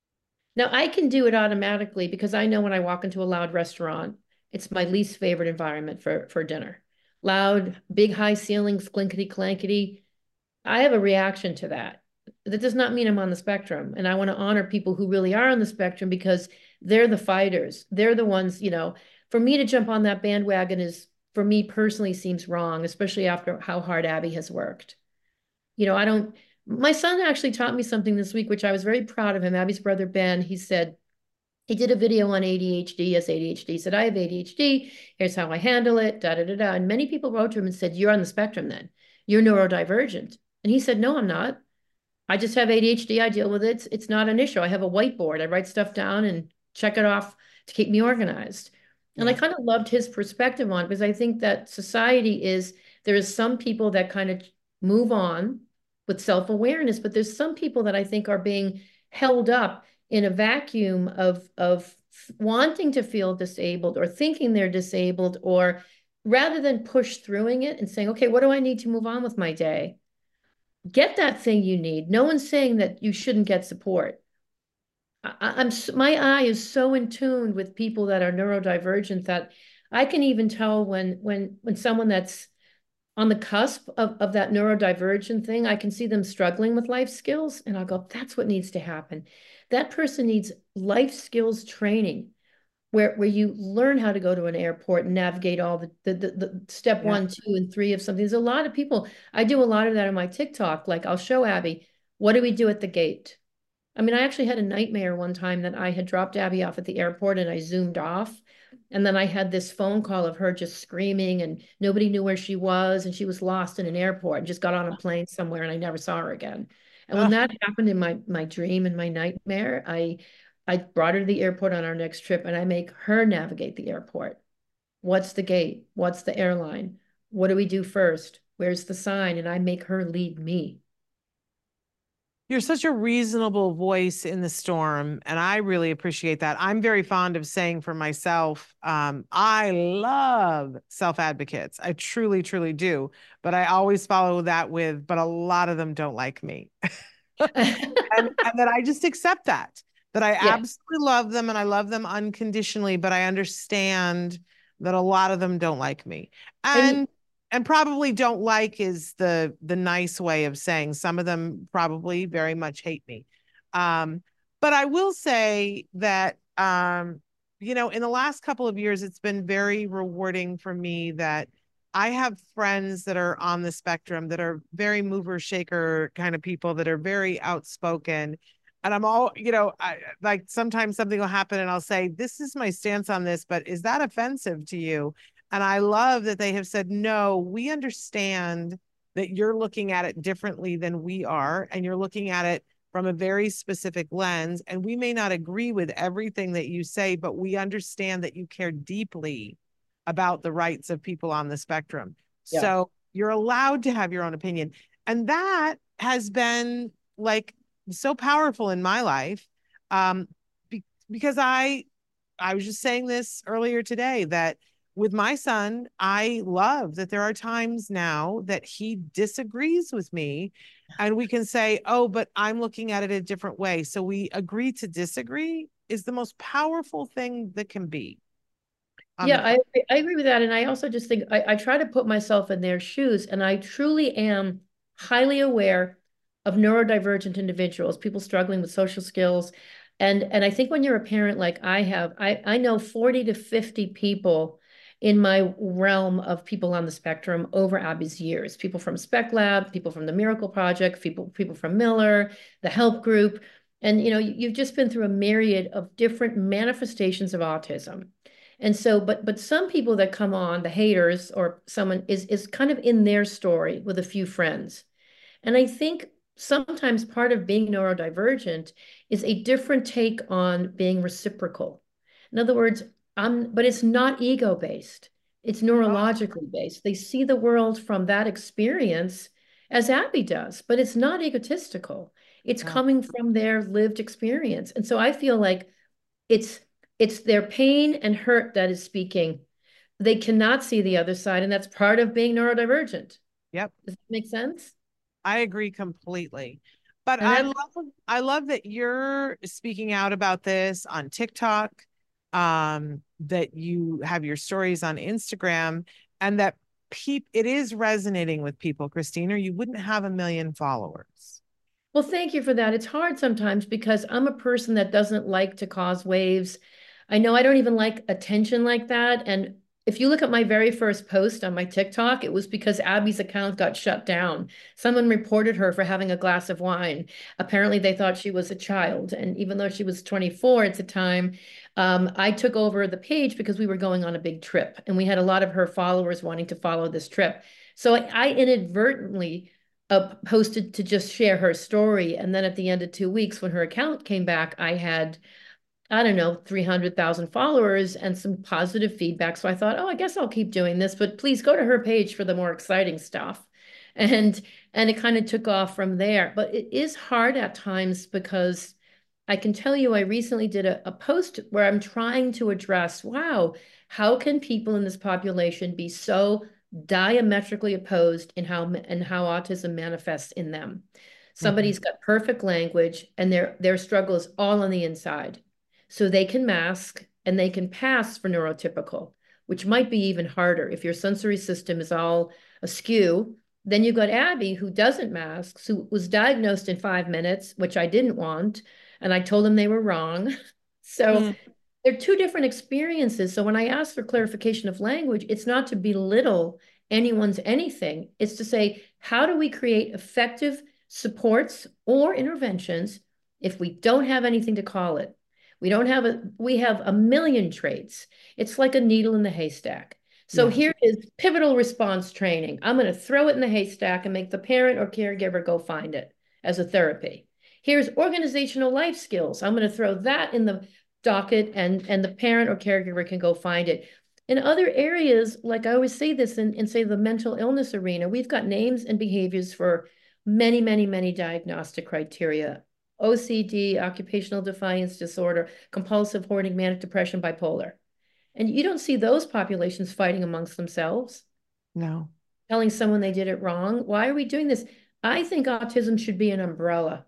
Now I can do it automatically because I know when I walk into a loud restaurant, it's my least favorite environment for, for dinner. Loud, big, high ceilings, clinkety clankety. I have a reaction to that. That does not mean I'm on the spectrum. And I want to honor people who really are on the spectrum because they're the fighters. They're the ones, you know, for me to jump on that bandwagon is, for me personally, seems wrong, especially after how hard Abby has worked. You know, I don't, my son actually taught me something this week, which I was very proud of him. Abby's brother, Ben, he said, he did a video on A D H D. Yes, A D H D. He said, I have A D H D. Here's how I handle it. Da, da, da, da. And many people wrote to him and said, you're on the spectrum then. You're neurodivergent. And he said, no, I'm not. I just have A D H D. I deal with it. It's, it's not an issue. I have a whiteboard. I write stuff down and check it off to keep me organized. Yeah. And I kind of loved his perspective on it because I think that society is, there is some people that kind of move on with self-awareness, but there's some people that I think are being held up in a vacuum of, of wanting to feel disabled or thinking they're disabled, or rather than push throughing it and saying, okay, what do I need to move on with my day? Get that thing you need. No one's saying that you shouldn't get support. I, I'm my eye is so in tune with people that are neurodivergent that I can even tell when when when someone that's on the cusp of, of that neurodivergent thing, I can see them struggling with life skills, and I'll go, that's what needs to happen. That person needs life skills training where, where you learn how to go to an airport and navigate all the, the, the, the step yeah. one, two, and three of something. There's a lot of people, I do a lot of that on my TikTok. Like I'll show Abby, what do we do at the gate? I mean, I actually had a nightmare one time that I had dropped Abby off at the airport and I zoomed off. And then I had this phone call of her just screaming and nobody knew where she was. And she was lost in an airport and just got on a plane somewhere and I never saw her again. And when that happened in my, my dream and my nightmare, I, I brought her to the airport on our next trip and I make her navigate the airport. What's the gate? What's the airline? What do we do first? Where's the sign? And I make her lead me. You're such a reasonable voice in the storm, and I really appreciate that. I'm very fond of saying for myself, um, I love self-advocates. I truly, truly do. But I always follow that with, but a lot of them don't like me. and, and that I just accept that, that I yeah. absolutely love them and I love them unconditionally, but I understand that a lot of them don't like me. And, and And probably don't like is the the nice way of saying. Some of them probably very much hate me. Um, but I will say that, um, you know, in the last couple of years, it's been very rewarding for me that I have friends that are on the spectrum that are very mover shaker kind of people that are very outspoken. And I'm all, you know, I like sometimes something will happen and I'll say, this is my stance on this, but is that offensive to you? And I love that they have said, no, we understand that you're looking at it differently than we are. And you're looking at it from a very specific lens. And we may not agree with everything that you say, but we understand that you care deeply about the rights of people on the spectrum. Yeah. So you're allowed to have your own opinion. And that has been like so powerful in my life. Um, be- because I, I was just saying this earlier today that with my son, I love that there are times now that he disagrees with me and we can say, oh, but I'm looking at it a different way. So we agree to disagree is the most powerful thing that can be. Yeah, I, I agree with that. And I also just think I, I try to put myself in their shoes, and I truly am highly aware of neurodivergent individuals, people struggling with social skills. And, and I think when you're a parent like I have, I, I know forty to fifty people in my realm of people on the spectrum over Abby's years, people from Spec Lab, people from the Miracle Project, people, people from Miller, the Help Group. And, you know, you've just been through a myriad of different manifestations of autism. And so, but but some people that come on, the haters or someone is is kind of in their story with a few friends. And I think sometimes part of being neurodivergent is a different take on being reciprocal. In other words, I'm, but it's not ego-based. It's neurologically based. They see the world from that experience as Abby does, but it's not egotistical. It's Yeah. coming from their lived experience. And so I feel like it's it's their pain and hurt that is speaking. They cannot see the other side, and that's part of being neurodivergent. Yep. Does that make sense? I agree completely. But And I that's, love I love that you're speaking out about this on TikTok, um, that you have your stories on Instagram, and that peop it is resonating with people, Christine, or you wouldn't have a million followers. well, thank you for that. It's hard sometimes because I'm a person that doesn't like to cause waves. I know I don't even like attention like that. And if you look at my very first post on my TikTok, it was because Abby's account got shut down. Someone reported her for having a glass of wine. Apparently, they thought she was a child. And even though she was twenty-four at the time, um, I took over the page because we were going on a big trip. And we had a lot of her followers wanting to follow this trip. So I, I inadvertently uh, posted to just share her story. And then at the end of two weeks, when her account came back, I had I don't know, three hundred thousand followers and some positive feedback. So I thought, oh, I guess I'll keep doing this, but please go to her page for the more exciting stuff. And and it kind of took off from there. But it is hard at times because I can tell you, I recently did a, a post where I'm trying to address, wow, how can people in this population be so diametrically opposed in how and how autism manifests in them? Somebody's got perfect language and their their struggle is all on the inside. So they can mask and they can pass for neurotypical, which might be even harder. If your sensory system is all askew, then you've got Abby who doesn't mask, who was diagnosed in five minutes, which I didn't want. And I told them they were wrong. So mm. they're two different experiences. So when I ask for clarification of language, it's not to belittle anyone's anything. It's to say, how do we create effective supports or interventions if we don't have anything to call it? We don't have a, we have a million traits. It's like a needle in the haystack. So yeah. Here is pivotal response training. I'm going to throw it in the haystack and make the parent or caregiver go find it as a therapy. Here's organizational life skills. I'm going to throw that in the docket and, and the parent or caregiver can go find it. In other areas, like I always say this in, in say the mental illness arena, we've got names and behaviors for many, many, many diagnostic criteria. O C D, occupational defiance disorder, compulsive hoarding, manic depression, bipolar. And you don't see those populations fighting amongst themselves. No. Telling someone they did it wrong. Why are we doing this? I think autism should be an umbrella.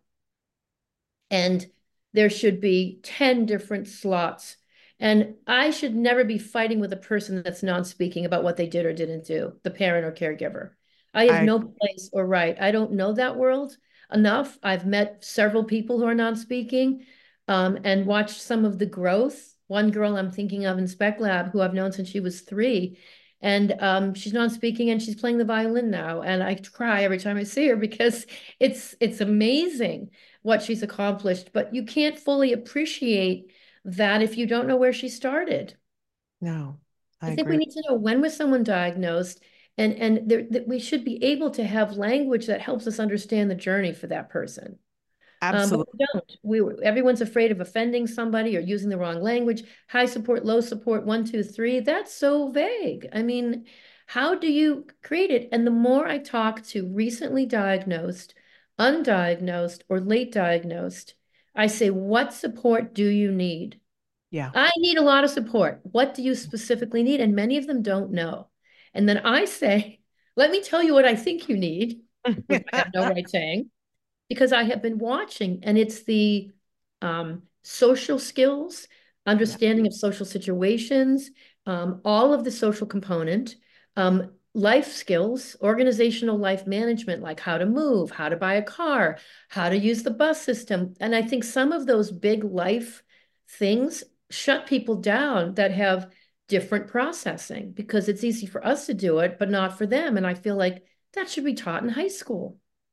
And there should be ten different slots. And I should never be fighting with a person that's non-speaking about what they did or didn't do, the parent or caregiver. I have I... no place or right. I don't know that world enough. I've met several people who are non-speaking um, and watched some of the growth. One girl I'm thinking of in Spec Lab, who I've known since she was three, and um, she's non-speaking and she's playing the violin now. And I cry every time I see her because it's it's amazing. what she's accomplished, but you can't fully appreciate that if you don't know where she started. No, I, I think agree. we need to know, when was someone diagnosed, and and there, that we should be able to have language that helps us understand the journey for that person. Um, but Absolutely. we don't. We everyone's afraid of offending somebody or using the wrong language. High support, low support, one, two, three. That's so vague. I mean, how do you create it? And the more I talk to recently diagnosed, undiagnosed, or late diagnosed, I say, what support do you need? Yeah. I need a lot of support. What do you specifically need? And many of them don't know. And then I say, let me tell you what I think you need, which I have no right saying, because I have been watching, and it's the um, social skills, understanding of social situations, um, all of the social component, um, life skills, organizational life management, like how to move, how to buy a car, how to use the bus system. And I think some of those big life things shut people down that have different processing, because it's easy for us to do it, but not for them. And I feel like that should be taught in high school.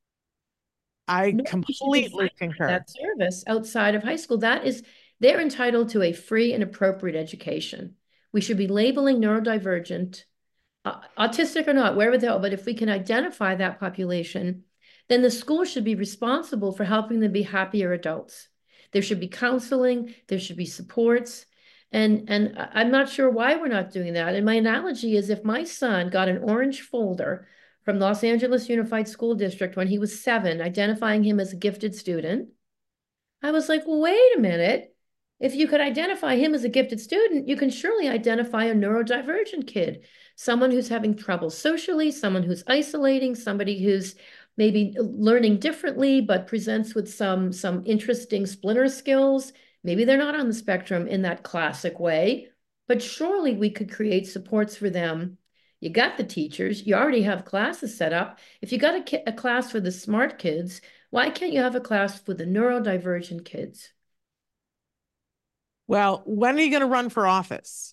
I Nobody should be completely fighting for concur. that service outside of high school. That is, they're entitled to a free and appropriate education. We should be labeling neurodivergent, uh, autistic or not, wherever they are. But if we can identify that population, then the school should be responsible for helping them be happier adults. There should be counseling, there should be supports. And, and I'm not sure why we're not doing that. And my analogy is, if my son got an orange folder from Los Angeles Unified School District when he was seven, identifying him as a gifted student, I was like, well, wait a minute. If you could identify him as a gifted student, you can surely identify a neurodivergent kid, someone who's having trouble socially, someone who's isolating, somebody who's maybe learning differently, but presents with some, some interesting splinter skills. Maybe they're not on the spectrum in that classic way, but surely we could create supports for them. You got the teachers, you already have classes set up. If you got a, a class for the smart kids, why can't you have a class for the neurodivergent kids? Well, when are you going to run for office?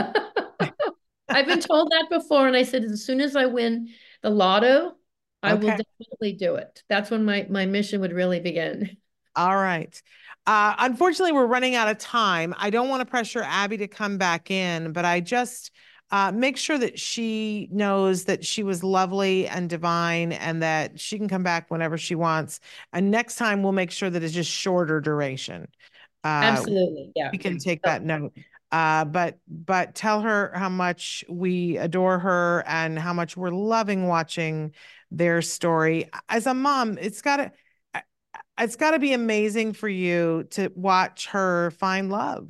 I've been told that before, and I said, as soon as I win the lotto, I Okay. will definitely do it. That's when my, my mission would really begin. All right. Uh, unfortunately, we're running out of time. I don't want to pressure Abby to come back in, but I just uh, make sure that she knows that she was lovely and divine, and that she can come back whenever she wants. And next time we'll make sure that it's just shorter duration. Uh, Absolutely. Yeah. We can take that note. Uh, but but tell her how much we adore her and how much we're loving watching their story. As a mom, it's gotta it's gotta be amazing for you to watch her find love.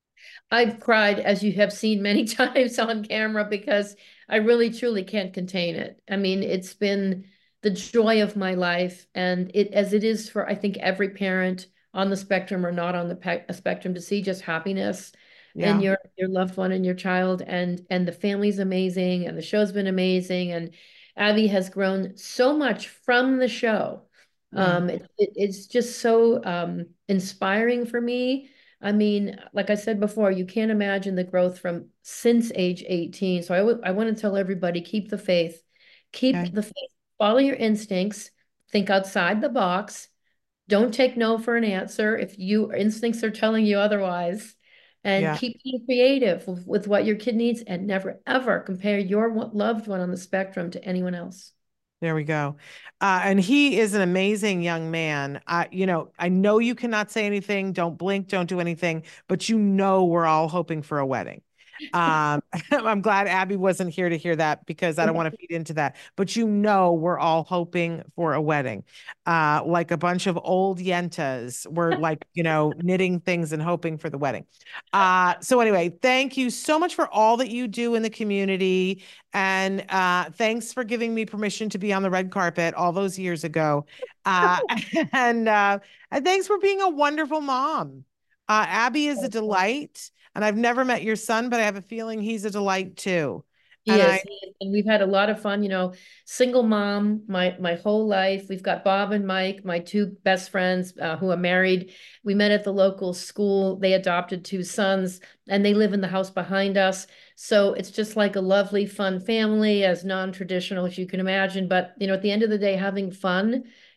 I've cried, as you have seen many times on camera, because I really truly can't contain it. I mean, it's been the joy of my life, and it as it is for, I think, every parent on the spectrum or not on the pe- spectrum, to see just happiness Yeah. in your your loved one and your child, and and the family's amazing, and the show's been amazing, and Abby has grown so much from the show. Yeah. Um, it, it, it's just so um, inspiring for me. I mean, like I said before, you can't imagine the growth from since age eighteen. So I, w- I want to tell everybody, keep the faith, keep Okay. the faith, follow your instincts, think outside the box. Don't take no for an answer if your instincts are telling you otherwise. And Yeah. keep being creative with, with what your kid needs, and never, ever compare your one- loved one on the spectrum to anyone else. There we go. Uh, and he is an amazing young man. I, you know, I know you cannot say anything. Don't blink, don't do anything, but you know, we're all hoping for a wedding. Um, I'm glad Abby wasn't here to hear that, because I don't want to feed into that, but you know, we're all hoping for a wedding. Uh, like a bunch of old yentas. We're like, you know, knitting things and hoping for the wedding. Uh, so anyway, thank you so much for all that you do in the community. And uh, thanks for giving me permission to be on the red carpet all those years ago. Uh, and, uh, and thanks for being a wonderful mom. Uh, Abby is a delight. And I've never met your son, but I have a feeling he's a delight too. He and is, I, he is. And we've had a lot of fun, you know, single mom, my my whole life. We've got Bob and Mike, my two best friends uh, who are married. We met at the local school. They adopted two sons, and they live in the house behind us. So it's just like a lovely, fun family, as non-traditional as you can imagine. But, you know, at the end of the day, having fun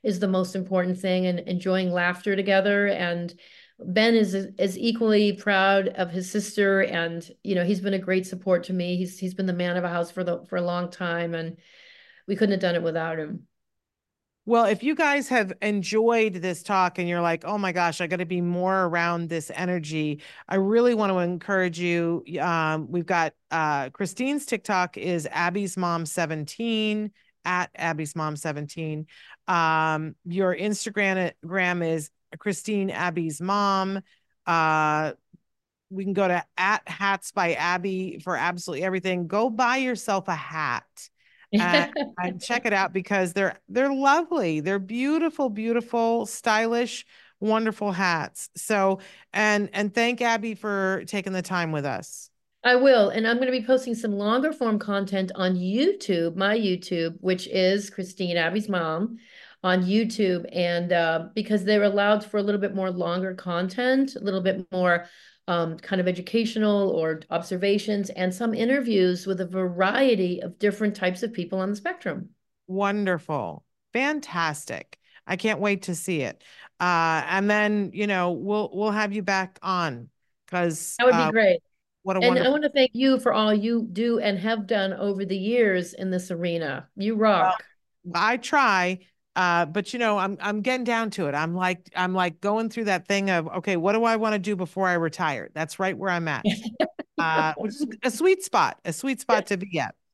is the most important thing, and enjoying laughter together. And Ben is is equally proud of his sister, and you know, he's been a great support to me. He's he's been the man of a house for the for a long time, and we couldn't have done it without him. Well, if you guys have enjoyed this talk and you're like, oh my gosh, I got to be more around this energy, I really want to encourage you. Um, we've got uh, Christine's TikTok is Abby's Mom seventeen, at Abby's Mom seventeen. Um, your Instagram gram is Christine Abby's Mom. Uh, we can go to at Hats by Abby for absolutely everything. Go buy yourself a hat. and, and check it out, because they're they're lovely. They're beautiful, beautiful, stylish, wonderful hats. So, and and thank Abby for taking the time with us. I will, and I'm going to be posting some longer form content on YouTube, my YouTube, which is Christine Abby's Mom on YouTube, and uh, because they're allowed for a little bit more longer content, a little bit more Um, kind of educational or observations, and some interviews with a variety of different types of people on the spectrum. Wonderful. Fantastic. I can't wait to see it. Uh, and then, you know, we'll, we'll have you back on, because that would be uh, great. What a and wonderful... I want to thank you for all you do and have done over the years in this arena. You rock. Well, I try. Uh, but you know, I'm I'm getting down to it. I'm like I'm like going through that thing of, okay, what do I want to do before I retire? That's right where I'm at. uh, which is a sweet spot, a sweet spot to be at.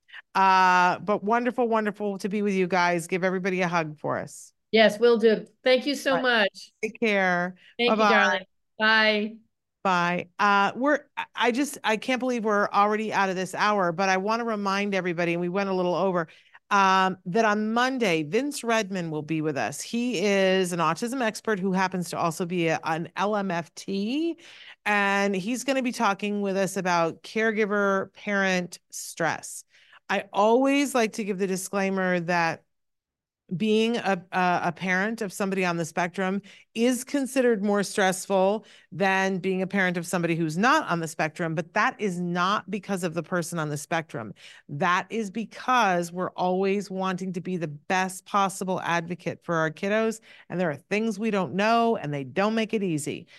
Uh, but wonderful, wonderful to be with you guys. Give everybody a hug for us. Yes, will do. Thank you so Bye. much. Take care. Thank Bye-bye. you, darling. Bye. Bye. Uh, we're, I just, I can't believe we're already out of this hour, but I want to remind everybody, and we went a little over, um, that on Monday, Vince Redmond will be with us. He is an autism expert who happens to also be a, an L M F T, and he's going to be talking with us about caregiver parent stress. I always like to give the disclaimer that being a, a parent of somebody on the spectrum is considered more stressful than being a parent of somebody who's not on the spectrum, but that is not because of the person on the spectrum. That is because we're always wanting to be the best possible advocate for our kiddos, and there are things we don't know, and they don't make it easy.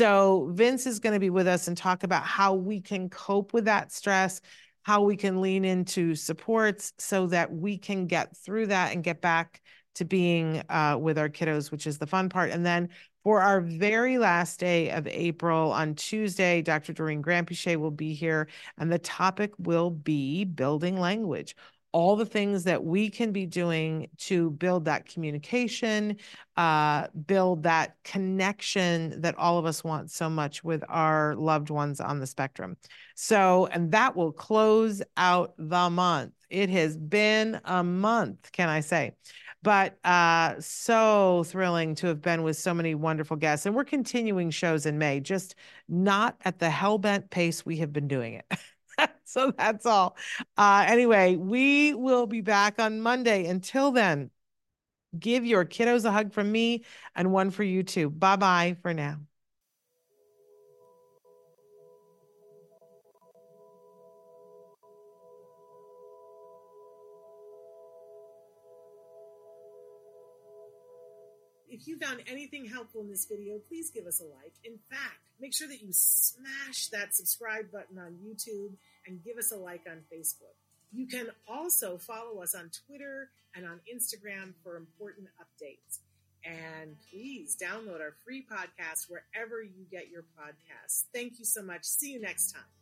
So Vince is going to be with us and talk about how we can cope with that stress, how we can lean into supports so that we can get through that and get back to being uh, with our kiddos, which is the fun part. And then for our very last day of April on Tuesday, Doctor Doreen Granpeesheh will be here, and the topic will be building language. All the things that we can be doing to build that communication, uh, build that connection that all of us want so much with our loved ones on the spectrum. So, and that will close out the month. It has been a month, can I say? But uh, so thrilling to have been with so many wonderful guests. And we're continuing shows in May, just not at the hellbent pace we have been doing it. So that's all. Uh, anyway, we will be back on Monday. Until then, give your kiddos a hug from me and one for you too. Bye-bye for now. If you found anything helpful in this video, please give us a like. In fact, make sure that you smash that subscribe button on YouTube and give us a like on Facebook. You can also follow us on Twitter and on Instagram for important updates. And please download our free podcast wherever you get your podcasts. Thank you so much. See you next time.